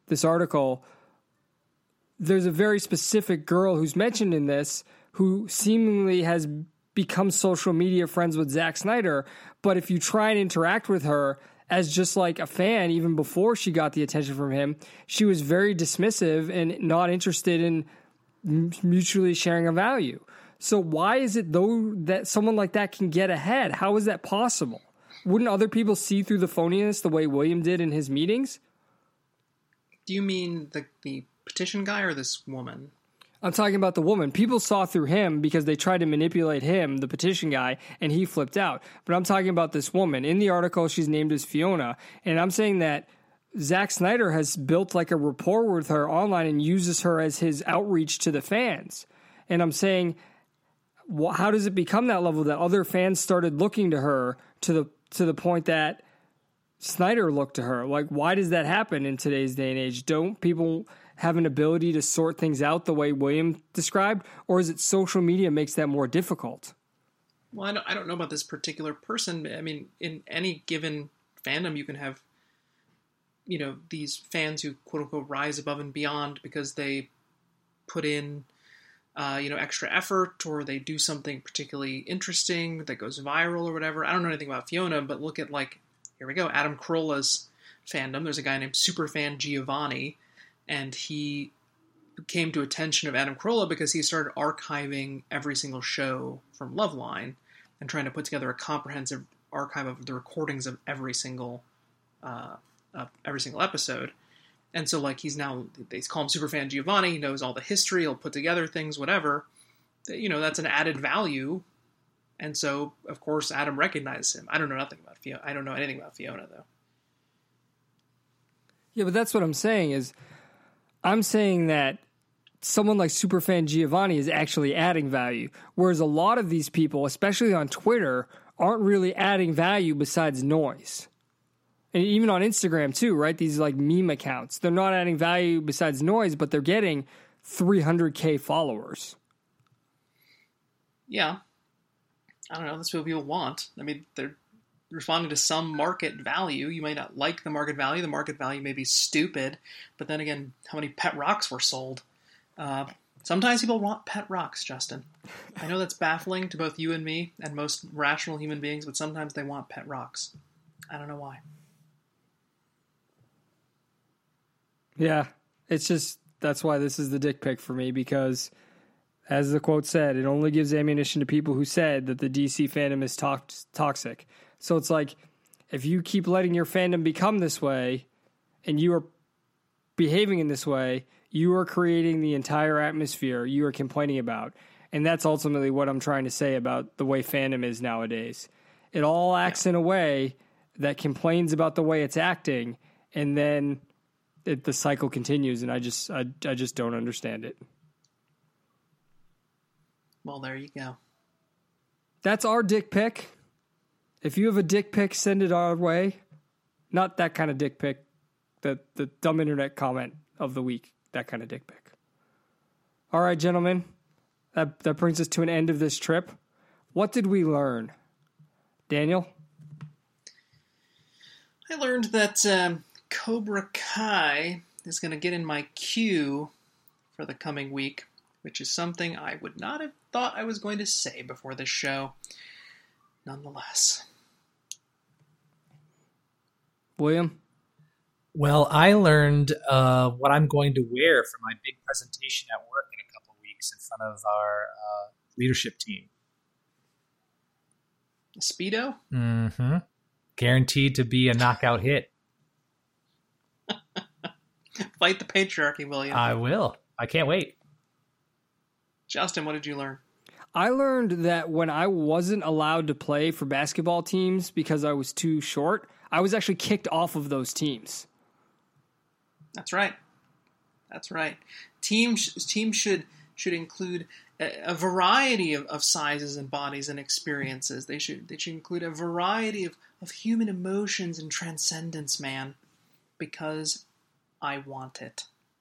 there's a very specific girl who's mentioned in this who seemingly has become social media friends with Zack Snyder. But if you try and interact with her as just like a fan, even before she got the attention from him, she was very dismissive and not interested in mutually sharing a value. So why is it, though, that someone like that can get ahead? How is that possible? Wouldn't other people see through the phoniness the way William did in his meetings? Do you mean the petition guy or this woman? I'm talking about the woman. People saw through him because they tried to manipulate him, the petition guy, and he flipped out. But I'm talking about this woman. In the article, she's named as Fiona. And I'm saying that Zack Snyder has built like a rapport with her online and uses her as his outreach to the fans. And I'm saying, how does it become that level that other fans started looking to her to the point that Snyder looked to her? Like, why does that happen in today's day and age? Don't people have an ability to sort things out the way William described, or is it social media makes that more difficult? Well, I don't know about this particular person. I mean, in any given fandom, you can have, these fans who quote unquote rise above and beyond because they put in, extra effort, or they do something particularly interesting that goes viral or whatever. I don't know anything about Fiona, but look at here we go, Adam Carolla's fandom. There's a guy named Superfan Giovanni, and he came to attention of Adam Carolla because he started archiving every single show from Loveline and trying to put together a comprehensive archive of the recordings of every single episode. And so, he's now, they call him Superfan Giovanni. He knows all the history. He'll put together things, whatever. That's an added value. And so, of course, Adam recognizes him. I don't know nothing about Fiona. I don't know anything about Fiona, though. Yeah, but that's what I'm saying is, I'm saying that someone like Superfan Giovanni is actually adding value, whereas a lot of these people, especially on Twitter, aren't really adding value besides noise. And even on Instagram too, right? These meme accounts, they're not adding value besides noise, but they're getting 300K followers. yeah, I don't know, that's what people want. I mean, they're responding to some market value. You might not like the market value. The market value may be stupid, but then again, how many pet rocks were sold? Sometimes people want pet rocks, Justin. I know that's baffling to both you and me and most rational human beings, but sometimes they want pet rocks. I don't know why. Yeah, it's just, that's why this is the dick pic for me, because as the quote said, it only gives ammunition to people who said that the DC fandom is toxic. So it's like, if you keep letting your fandom become this way and you are behaving in this way, you are creating the entire atmosphere you are complaining about. And that's ultimately what I'm trying to say about the way fandom is nowadays. It all acts in a way that complains about the way it's acting, and then the cycle continues, and I just don't understand it. Well, there you go. That's our dick pic. If you have a dick pic, send it our way. Not that kind of dick pic. The dumb internet comment of the week. That kind of dick pic. All right, gentlemen. That brings us to an end of this trip. What did we learn? Daniel? I learned that Cobra Kai is going to get in my queue for the coming week, which is something I would not have thought I was going to say before this show. Nonetheless. William? Well, I learned what I'm going to wear for my big presentation at work in a couple of weeks in front of our leadership team. A Speedo? Mm-hmm. Guaranteed to be a knockout hit. Fight the patriarchy, William. I will. I can't wait. Justin, what did you learn? I learned that when I wasn't allowed to play for basketball teams because I was too short, I was actually kicked off of those teams. That's right. That's right. Teams should include a variety of sizes and bodies and experiences. They should include a variety of human emotions and transcendence, man. Because I want it.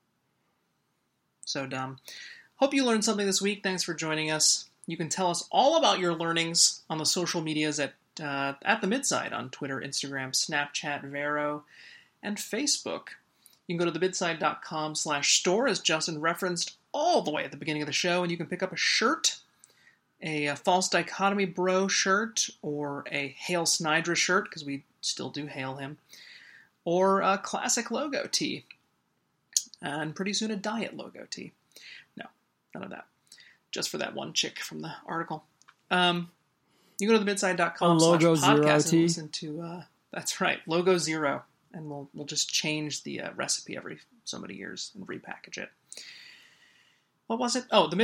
So dumb. Hope you learned something this week. Thanks for joining us. You can tell us all about your learnings on the social medias at the Midside on Twitter, Instagram, Snapchat, Vero, and Facebook. You can go to themidside.com/store, as Justin referenced all the way at the beginning of the show, and you can pick up a shirt, a False Dichotomy Bro shirt, or a Hail Snydra shirt, because we still do hail him, or a classic logo tee, and pretty soon a diet logo tee. No, none of that. Just for that one chick from the article. You go to themidside.com/podcast and listen to, that's right, Logo Zero. And we'll just change the recipe every so many years and repackage it. What was it? Oh,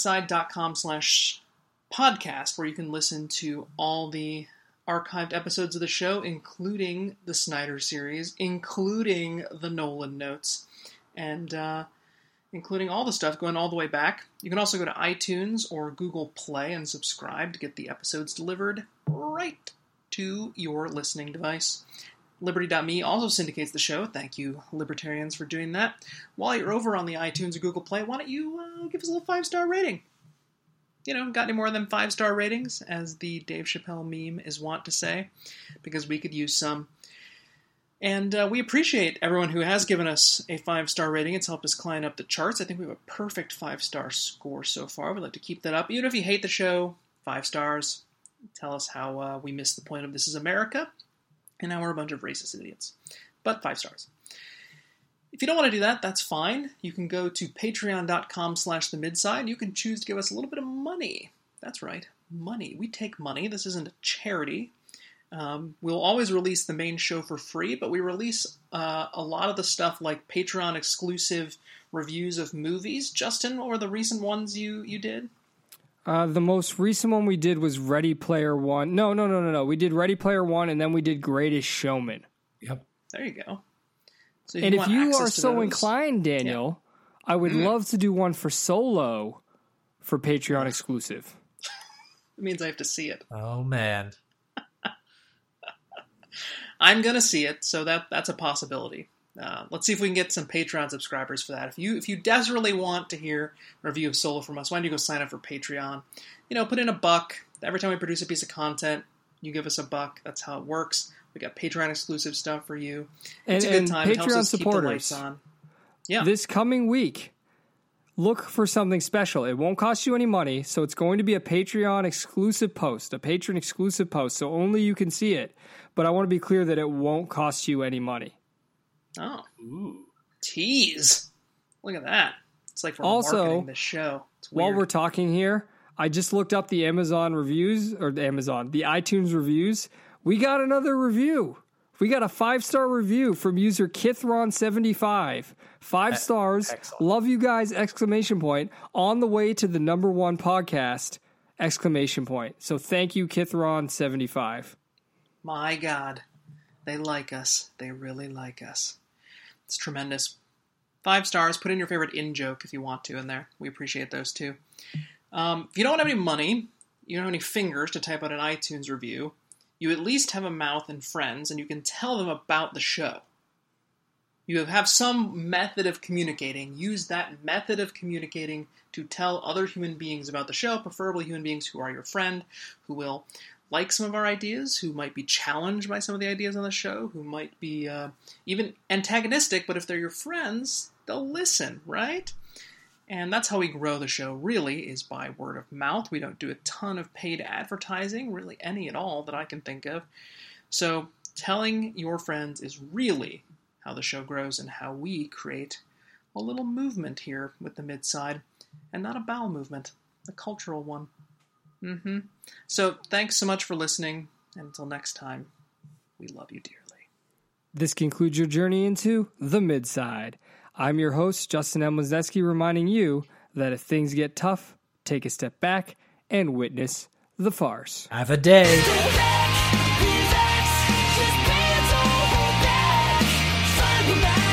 themidside.com/podcast, where you can listen to all the archived episodes of the show, including the Snyder series, including the Nolan notes, and including all the stuff going all the way back. You can also go to iTunes or Google Play and subscribe to get the episodes delivered right to your listening device. Liberty.me also syndicates the show. Thank you, libertarians, for doing that. While you're over on the iTunes or Google Play, why don't you give us a little 5-star rating? You know, got any more than 5-star ratings, as the Dave Chappelle meme is wont to say, because we could use some. And we appreciate everyone who has given us a 5-star rating. It's helped us climb up the charts. I think we have a perfect 5-star score so far. We'd like to keep that up. Even if you hate the show, 5 stars. Tell us how we missed the point of This Is America. And now we're a bunch of racist idiots. But 5 stars. If you don't want to do that, that's fine. You can go to patreon.com/themidside. You can choose to give us a little bit of money. That's right, money. We take money. This isn't a charity. We'll always release the main show for free, but we release a lot of the stuff like Patreon-exclusive reviews of movies. Justin, what were the recent ones you did? The most recent one we did was Ready Player One. No. We did Ready Player One, and then we did Greatest Showman. Yep. There you go. So and if you are so inclined, Daniel, I would love to do one for Solo for Patreon exclusive. It means I have to see it. Oh, man. I'm going to see it, so that's a possibility. Let's see if we can get some Patreon subscribers for that. If you desperately want to hear a review of Solo from us, why don't you go sign up for Patreon? Put in $1. Every time we produce a piece of content, you give us $1. That's how it works. We got Patreon exclusive stuff for you. It's a good time. It helps us keep the lights on. Yeah. This coming week, look for something special. It won't cost you any money, so it's going to be a Patreon exclusive post, a patron exclusive post, so only you can see it. But I want to be clear that it won't cost you any money. Oh. Ooh. Tease. Look at that. It's like we're marketing this show. It's weird. While we're talking here, I just looked up the Amazon reviews, the iTunes reviews. We got another review. We got a 5-star review from user Kithron75. 5 stars. Excellent. Love you guys, ! On the way to the #1 podcast, ! So thank you, Kithron75. My God. They like us. They really like us. It's tremendous. 5 stars. Put in your favorite in-joke if you want to in there. We appreciate those too. If you don't have any money, you don't have any fingers to type out an iTunes review, you at least have a mouth and friends, and you can tell them about the show. You have some method of communicating. Use that method of communicating to tell other human beings about the show, preferably human beings who are your friend, who will like some of our ideas, who might be challenged by some of the ideas on the show, who might be even antagonistic, but if they're your friends, they'll listen, right? And that's how we grow the show, really, is by word of mouth. We don't do a ton of paid advertising, really any at all that I can think of. So telling your friends is really how the show grows and how we create a little movement here with the Midside, and not a bowel movement, a cultural one. So thanks so much for listening, and until next time, we love you dearly. This concludes your journey into the Midside. I'm your host, Justin M. Wisniewski, reminding you that if things get tough, take a step back and witness the farce. Have a day. Stay back, relax, just pay it all back. Find me back.